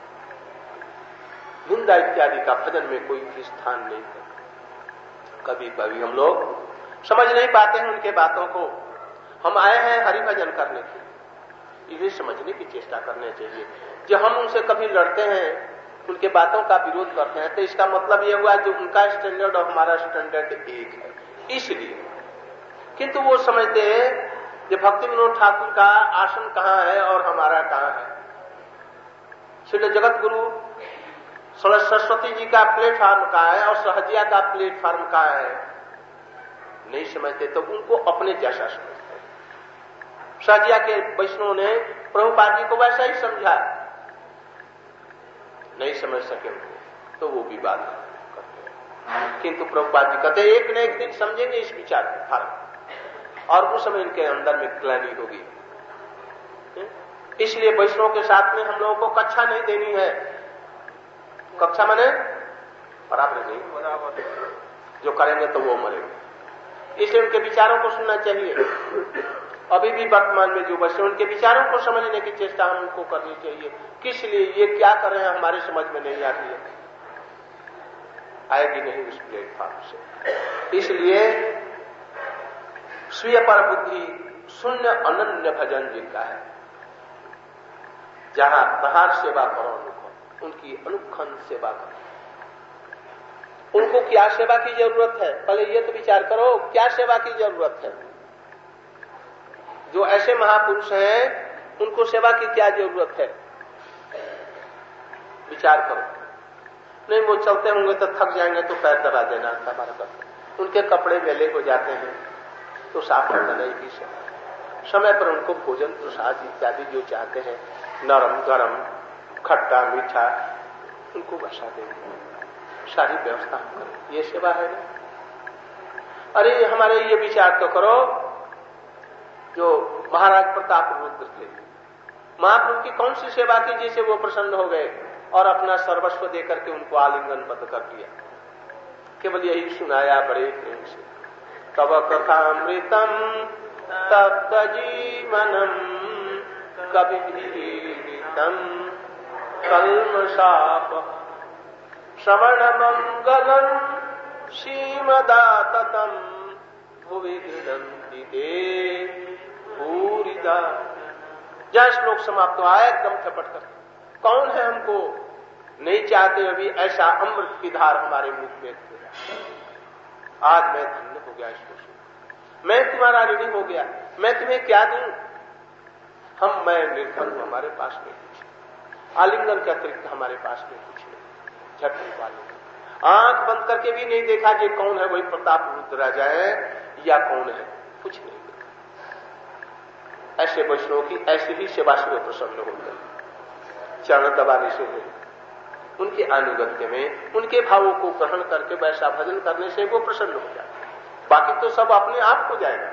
Speaker 1: निंदा इत्यादि का भजन में कोई भी स्थान नहीं है। कभी कभी हम लोग समझ नहीं पाते हैं उनके बातों को। हम आए हैं हरि भजन करने के लिए, इसे समझने की चेष्टा करनी चाहिए। जब हम उनसे कभी लड़ते हैं, उनके बातों का विरोध करते हैं, तो इसका मतलब यह हुआ जो उनका स्टैंडर्ड और हमारा स्टैंडर्ड एक है, इसलिए। किंतु वो समझते हैं कि भक्ति विनोद ठाकुर का आसन कहां है और हमारा कहां है। श्री जगत गुरु सरस्वती जी का प्लेटफार्म कहां है और सहजिया का प्लेटफार्म कहां है, नहीं समझते, तो उनको अपने जैसा समझते हैं। सहजिया के वैष्णव ने प्रभुपाद जी को वैसा ही समझा, नहीं समझ सके उनको, तो वो विवाद करते हैं। किंतु प्रभुपाद जी कहते एक न एक दिन समझेंगे इस विचार को फर्क, और उस समय इनके अंदर में ग्लानि होगी। इसलिए वैष्णव के साथ में हम लोगों को कक्षा नहीं देनी है। कक्षा माने बराबर नहीं, जो करेंगे तो वो मरेंगे। इसलिए उनके विचारों को सुनना चाहिए। अभी भी वर्तमान में जो वैष्णव, उनके विचारों को समझने की चेष्टा हमको करनी चाहिए। किस लिए ये क्या कर रहे हैं हमारे समझ में नहीं आती है, आएगी नहीं उस प्लेटफॉर्म से। इसलिए स्वीय पर बुद्धि शून्य अनन्य भजन जिनका है, जहां प्रहार सेवा करो उनकी अनुखंड सेवा करो। उनको क्या सेवा की जरूरत है, पहले ये तो विचार करो क्या सेवा की जरूरत है। जो ऐसे महापुरुष हैं उनको सेवा की क्या जरूरत है, विचार करो। नहीं वो चलते होंगे तो थक जाएंगे तो पैर दबा देना, उनके कपड़े मैले हो जाते हैं तो साफ कर देना ही समय पर उनको भोजन प्रसाद इत्यादि जो चाहते हैं, नरम गरम खट्टा मीठा, उनको बसा देंगे, सारी व्यवस्था करें, ये सेवा है ना। अरे हमारे ये विचार तो करो, जो महाराज प्रताप रुद्र थे, महाप्रभु की कौन सी सेवा की जिसे वो प्रसन्न हो गए और अपना सर्वस्व देकर के उनको आलिंगनबद्ध कर दिया। केवल यही सुनाया बड़े प्रेम से, तव कथामृतम तप्त जीवनम कविधीरितम कल्मषाप श्रवण मंगलम श्रीमदाततम भुवि गृह्णन्ति ते भूरिदा। जय श्लोक समाप्त हुआ, एकदम झपट कर। कौन है हमको नहीं चाहते अभी ऐसा अमृत की धार हमारे मुख में। आज मैं धन्य हो गया इसको सुन, मैं तुम्हारा ऋणी हो गया, मैं तुम्हें क्या दूं। मैं निर्धन हूं, हमारे पास में कुछ आलिंगन के अतिरिक्त हमारे पास में कुछ नहीं। झट वाले आंख बंद करके भी नहीं देखा कि कौन है, वही प्रताप रुद्र राजा है या कौन है, कुछ नहीं देखा। ऐसे वैष्णव की ऐसी ही सेवा से वे प्रसन्न होंगे, चरण दबाने से नहीं, उनके आनुगत्य में उनके भावों को ग्रहण करके वैसा भजन करने से वो प्रसन्न हो जाए। बाकी तो सब अपने आप हो जाएगा,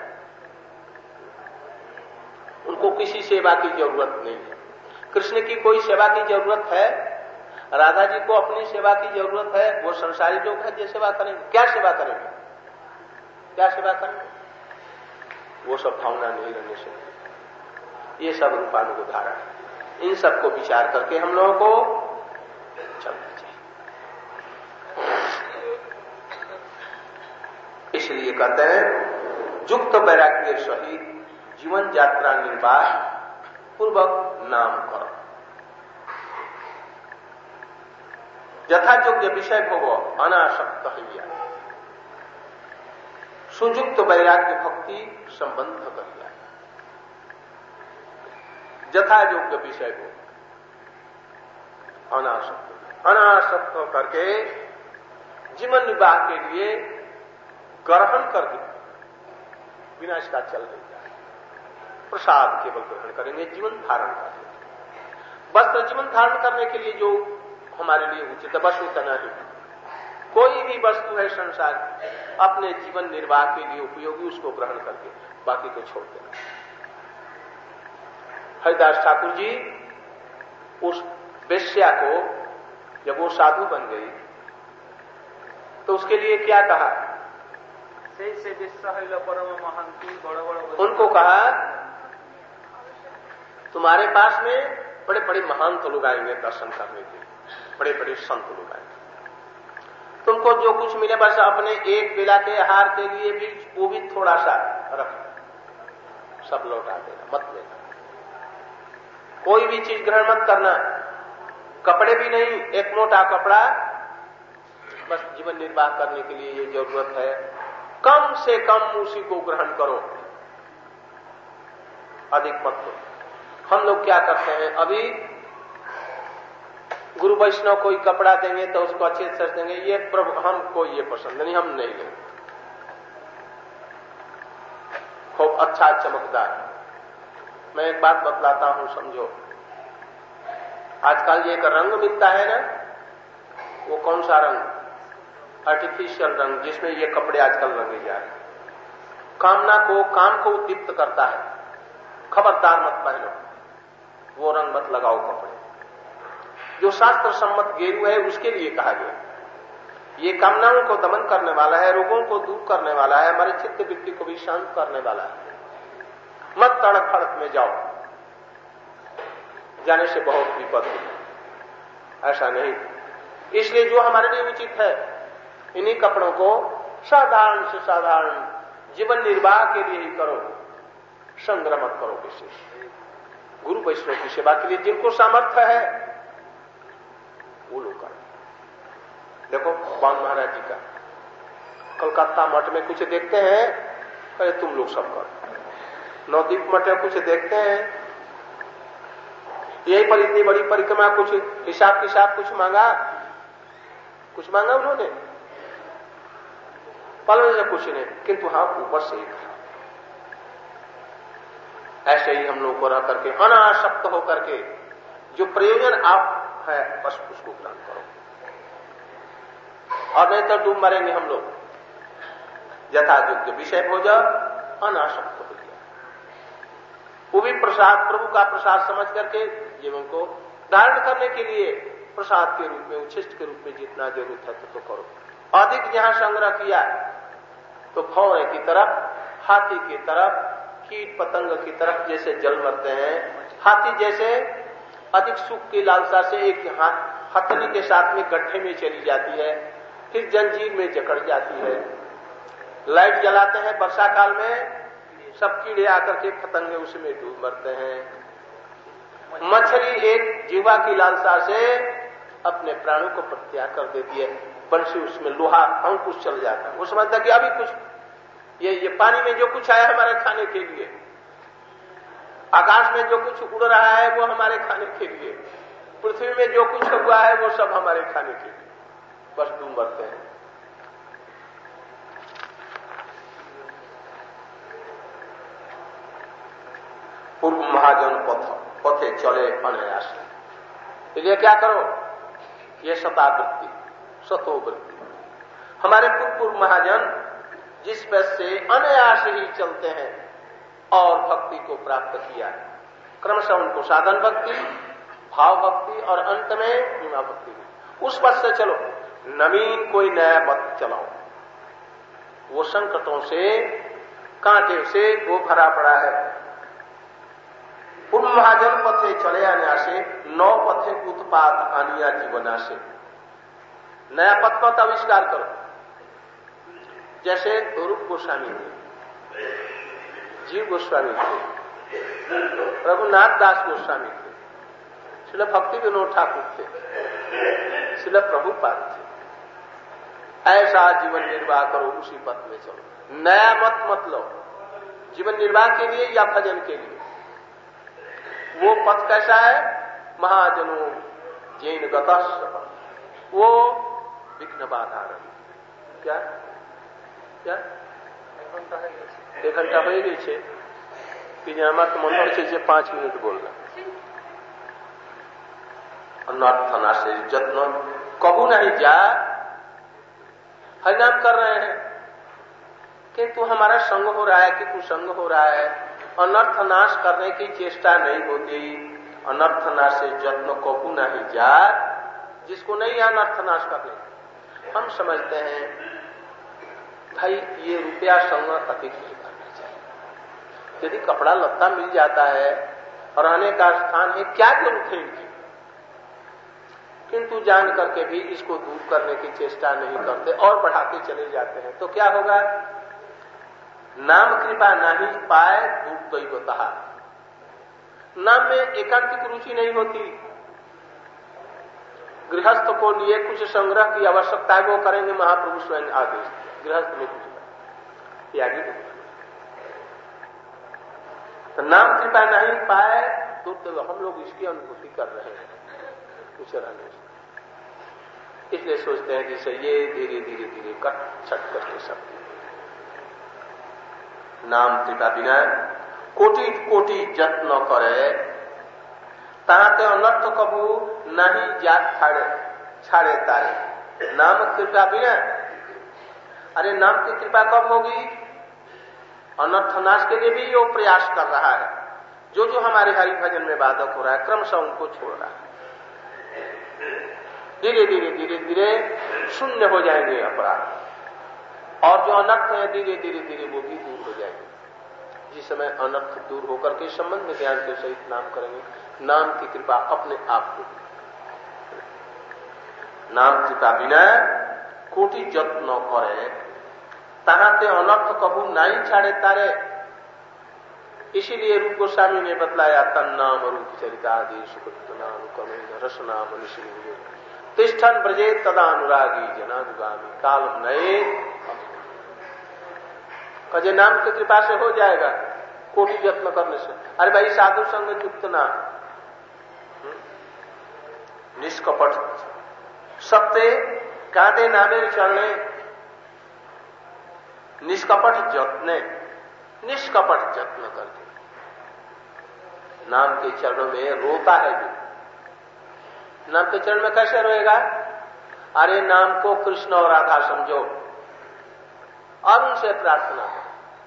Speaker 1: उनको किसी सेवा की जरूरत नहीं है। कृष्ण की कोई सेवा की जरूरत है? राधा जी को अपनी सेवा की जरूरत है? वो संसारी लोग हैं जो सेवा करेंगे। क्या सेवा करेंगे? क्या सेवा करेंगे? वो सब भावना नहीं रहने से, ये सब रूपानुगधारा है। इन सबको विचार करके हम लोगों को चलना चाहिए। इसलिए कहते हैं युक्त वैराग्य सहित जीवन यात्रा निर्वाह पूर्वक नाम करो, यथा योग्य विषय भोगो अनासक्त हैया, सुयुक्त वैराग्य भक्ति संबंध करिया। यथा योग्य विषय भोग, अनासक्त करके जीवन निर्वाह के लिए ग्रहण कर दे, बिना इसका चल नहीं जाए। प्रसाद केवल ग्रहण करेंगे, जीवन धारण करेंगे। वस्त्र जीवन धारण करने के लिए जो हमारे लिए उचित है बस उतना ही। कोई भी वस्तु है संसार अपने जीवन निर्वाह के लिए उपयोगी, उसको ग्रहण करके बाकी को छोड़ देना। हरिदास ठाकुर जी उस वेश्या को जब वो साधु बन गई तो उसके लिए क्या कहा?
Speaker 4: से परम महंती बड़े बड़े
Speaker 1: उनको कहा तुम्हारे पास में बड़े बड़े महंत लोग आएंगे दर्शन करने के लिए, बड़े बड़े संत लोग आएंगे। तुमको जो कुछ मिले बस अपने एक बेला के आहार के लिए भी वो भी थोड़ा सा रख, सब लौटा देना, मत लेना। कोई भी चीज ग्रहण मत करना, कपड़े भी नहीं, एक मोटा कपड़ा बस जीवन निर्वाह करने के लिए ये जरूरत है, कम से कम उसी को ग्रहण करो, अधिक मत करो। हम लोग क्या करते हैं, अभी गुरु वैष्णव कोई कपड़ा देंगे तो उसको अच्छे से देंगे, ये प्रभु हमको ये पसंद नहीं, हम नहीं लेंगे, खूब अच्छा चमकदार। मैं एक बात बतलाता हूं, समझो। आजकल ये एक रंग मिलता है ना, वो कौन सा रंग? आर्टिफिशियल रंग, जिसमें ये कपड़े आजकल रंगे जा रहे, काम को उद्दीप्त करता है। खबरदार मत पहनो, वो रंग मत लगाओ कपड़े। जो शास्त्र सम्मत गेरू है उसके लिए कहा गया, ये कामनाओं को दमन करने वाला है, रोगों को दूर करने वाला है, हमारे चित्त वृत्ति को भी शांत करने वाला है। मत तड़क फड़क में जाओ, जाने से बहुत विपद है, ऐसा नहीं। इसलिए जो हमारे लिए उचित है इन्हीं कपड़ों को साधारण से साधारण जीवन निर्वाह के लिए ही करो, संग्रह मत करो। विशेष गुरु वैष्णव की सेवा के लिए जिनको सामर्थ्य है वो लोग करें। देखो भगवान महाराज जी का कलकत्ता मठ में कुछ देखते हैं, अरे तुम लोग सब करो। नवदीप मठ में कुछ देखते हैं, यही पर इतनी बड़ी परिक्रमा, कुछ हिसाब किताब कुछ मांगा उन्होंने, पालन से कुछ नहीं, किंतु हाँ ऊपर से ही कहा। ऐसे ही हम लोग को रह करके अनासक्त होकर के जो प्रयोजन आप है बस उसको ग्रहण करो, और नहीं तो डूब मरेंगे हम लोग। यथा योग्य विषय भोज अनासक्त हो गया, वो भी प्रसाद, प्रभु का प्रसाद समझ करके जीवन को धारण करने के लिए प्रसाद के रूप में, उच्छिष्ट के रूप में जितना जरूरत है तो करो। अधिक जहां संग्रह किया तो भौरे की तरफ, हाथी की तरफ, कीट पतंग की तरफ जैसे जल मरते हैं, हाथी जैसे अधिक सुख की लालसा से एक हथनी के साथ में गड्ढे में चली जाती है, फिर जंजीर में जकड़ जाती है। लाइट जलाते हैं वर्षा काल में, सब कीड़े आकर के पतंगे उसमें डूब मरते हैं। मछली एक जीवा की लालसा से अपने प्राणों को प्रत्याग कर देती है, बंशी उसमें लोहा अंकुश चल जाता है, वो समझता कि अभी कुछ ये पानी में जो कुछ आया हमारे खाने के लिए, आकाश में जो कुछ उड़ रहा है वो हमारे खाने के लिए, पृथ्वी में जो कुछ हुआ है वो सब हमारे खाने के लिए, बस डूब मरते हैं। पूर्व महाजन पथे चले अनायास। इसलिए क्या करो, ये शतावृत्ति, शतोवृत्ति। हमारे पूर्व महाजन जिस पथ से अनायास ही चलते हैं और भक्ति को प्राप्त किया है, क्रमशः उनको साधन भक्ति, भाव भक्ति और अंत में महिमा भक्ति, उस पथ से चलो। नवीन कोई नया पथ चलाओ, वो संकटों से, कांटे से वो भरा पड़ा है। पूर्व महाजन पथे चले आने से नौ पथे उत्पात आनिया जीवना से। नया पथ मत आविष्कार करो। जैसे रूप गोस्वामी थे, जीव गोस्वामी थे, रघुनाथ दास गोस्वामी थे, श्रील भक्ति विनोद ठाकुर थे, श्रील प्रभुपाद थे। ऐसा जीवन निर्वाह करो, उसी पथ में चलो। नया मत लो जीवन निर्वाह के लिए या भजन के लिए। वो पथ कैसा है? महाजनों जैन गतः, वो विघ्न बाधा। क्या क्या 1 घंटा हो गई छे कि আমার তো মনে হচ্ছে যে 5 মিনিট বললাম। अनर्थना से जत्न कबू नहीं जा। हरिनाम कर रहे हैं किंतु हमारा संग हो रहा है कि कुसंग हो रहा है। अनर्थ नाश करने की चेष्टा नहीं होती। अनर्थना से जत्न कबू नहीं जा, जिसको नहीं अनर्थ नाश करने। हम समझते हैं भाई ये रुपया संग अधिक नहीं करना चाहिए। यदि कपड़ा लत्ता मिल जाता है और रहने का स्थान है, क्या जरूरत है इनकी? किंतु जान करके भी इसको दूर करने की चेष्टा नहीं करते और बढ़ाते चले जाते हैं, तो क्या होगा? नाम कृपा नहीं पाए दूर दैवतः। नाम में एकांतिक रुचि नहीं होती। गृहस्थ को लिए कुछ संग्रह की आवश्यकता है, वो करेंगे महाप्रभु स्वयं आदेश। गृहस्थ में कुछ त्यागी नहीं। तो नाम कृपा नहीं पाए तो हम लोग इसकी अनुभूति कर रहे हैं कुछ रहने से। इसलिए सोचते हैं जैसे ये धीरे धीरे धीरे कट छट करके सब नाम कृपा बिना कोटि कोटि जत्न करे ताते अनर्थ कबू नहीं जात छाड़े तारे। नाम कृपा बिना, अरे नाम की कृपा कब होगी? अनर्थ नाश के लिए भी वो प्रयास कर रहा है। जो जो हमारे हरि भजन में बाधक हो रहा है, क्रमशः उनको छोड़ रहा है। धीरे धीरे धीरे धीरे शून्य हो जाएंगे अपराध, और जो अनर्थ है धीरे धीरे धीरे वो भी दूर हो जाएंगे। जिस समय अनर्थ दूर होकर के संबंध ज्ञान के सहित नाम करेंगे, नाम की कृपा अपने आप को। नाम कृपा बिना कोटि जत्न करे ताते अनर्थ कबू नहीं छाड़े तारे। इसीलिए रूप गोस्वामी ने बतलाया तन्नाम रूप चरितादि सुकृत नाम कमेन रसनाम निश्चित तिष्ठन ब्रजे तदा अनुरागी जनानुगामी कालम नए। कजे नाम की कृपा से हो जाएगा कोटि यत्न करने से। अरे भाई साधु संग युक्त नाम, निष्कपट सत्य कांदे नामे चलने, निष्कपट जत्ने, निष्कपट जत्न करके नाम के चरणों में रोता है। जो नाम के चरण में कैसे रोएगा? अरे नाम को कृष्ण और राधा समझो और उनसे प्रार्थना करो।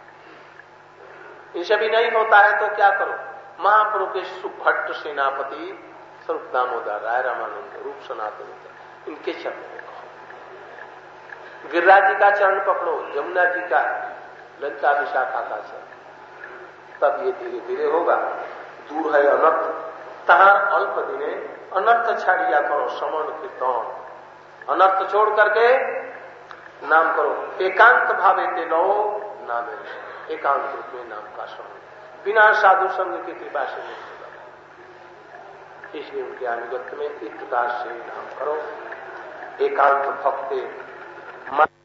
Speaker 1: इनसे भी नहीं होता है तो क्या करो? महाप्रभु के सुभट्ट सेनापति स्वरूप दामोदर राय रामानंद रूप सनातन इनके चरण में कहो। गिरिराज जी का चरण पकड़ो, यमुना जी का, ललिता विशाखा का चरण, तब ये धीरे धीरे होगा। दूर है अनर्थ, तहां अल्प दिने अनर्थ छाड़िया करो समण कीर्तन। अनर्थ छोड़ करके नाम करो। एकांत भावे ते लो नाम, एकांत रूप में नाम का श्रवण बिना साधु संग की कृपा से नहीं होगा। इसलिए उनके अनुगत्य में इस प्रकार से नाम करो। एकांत भक्ति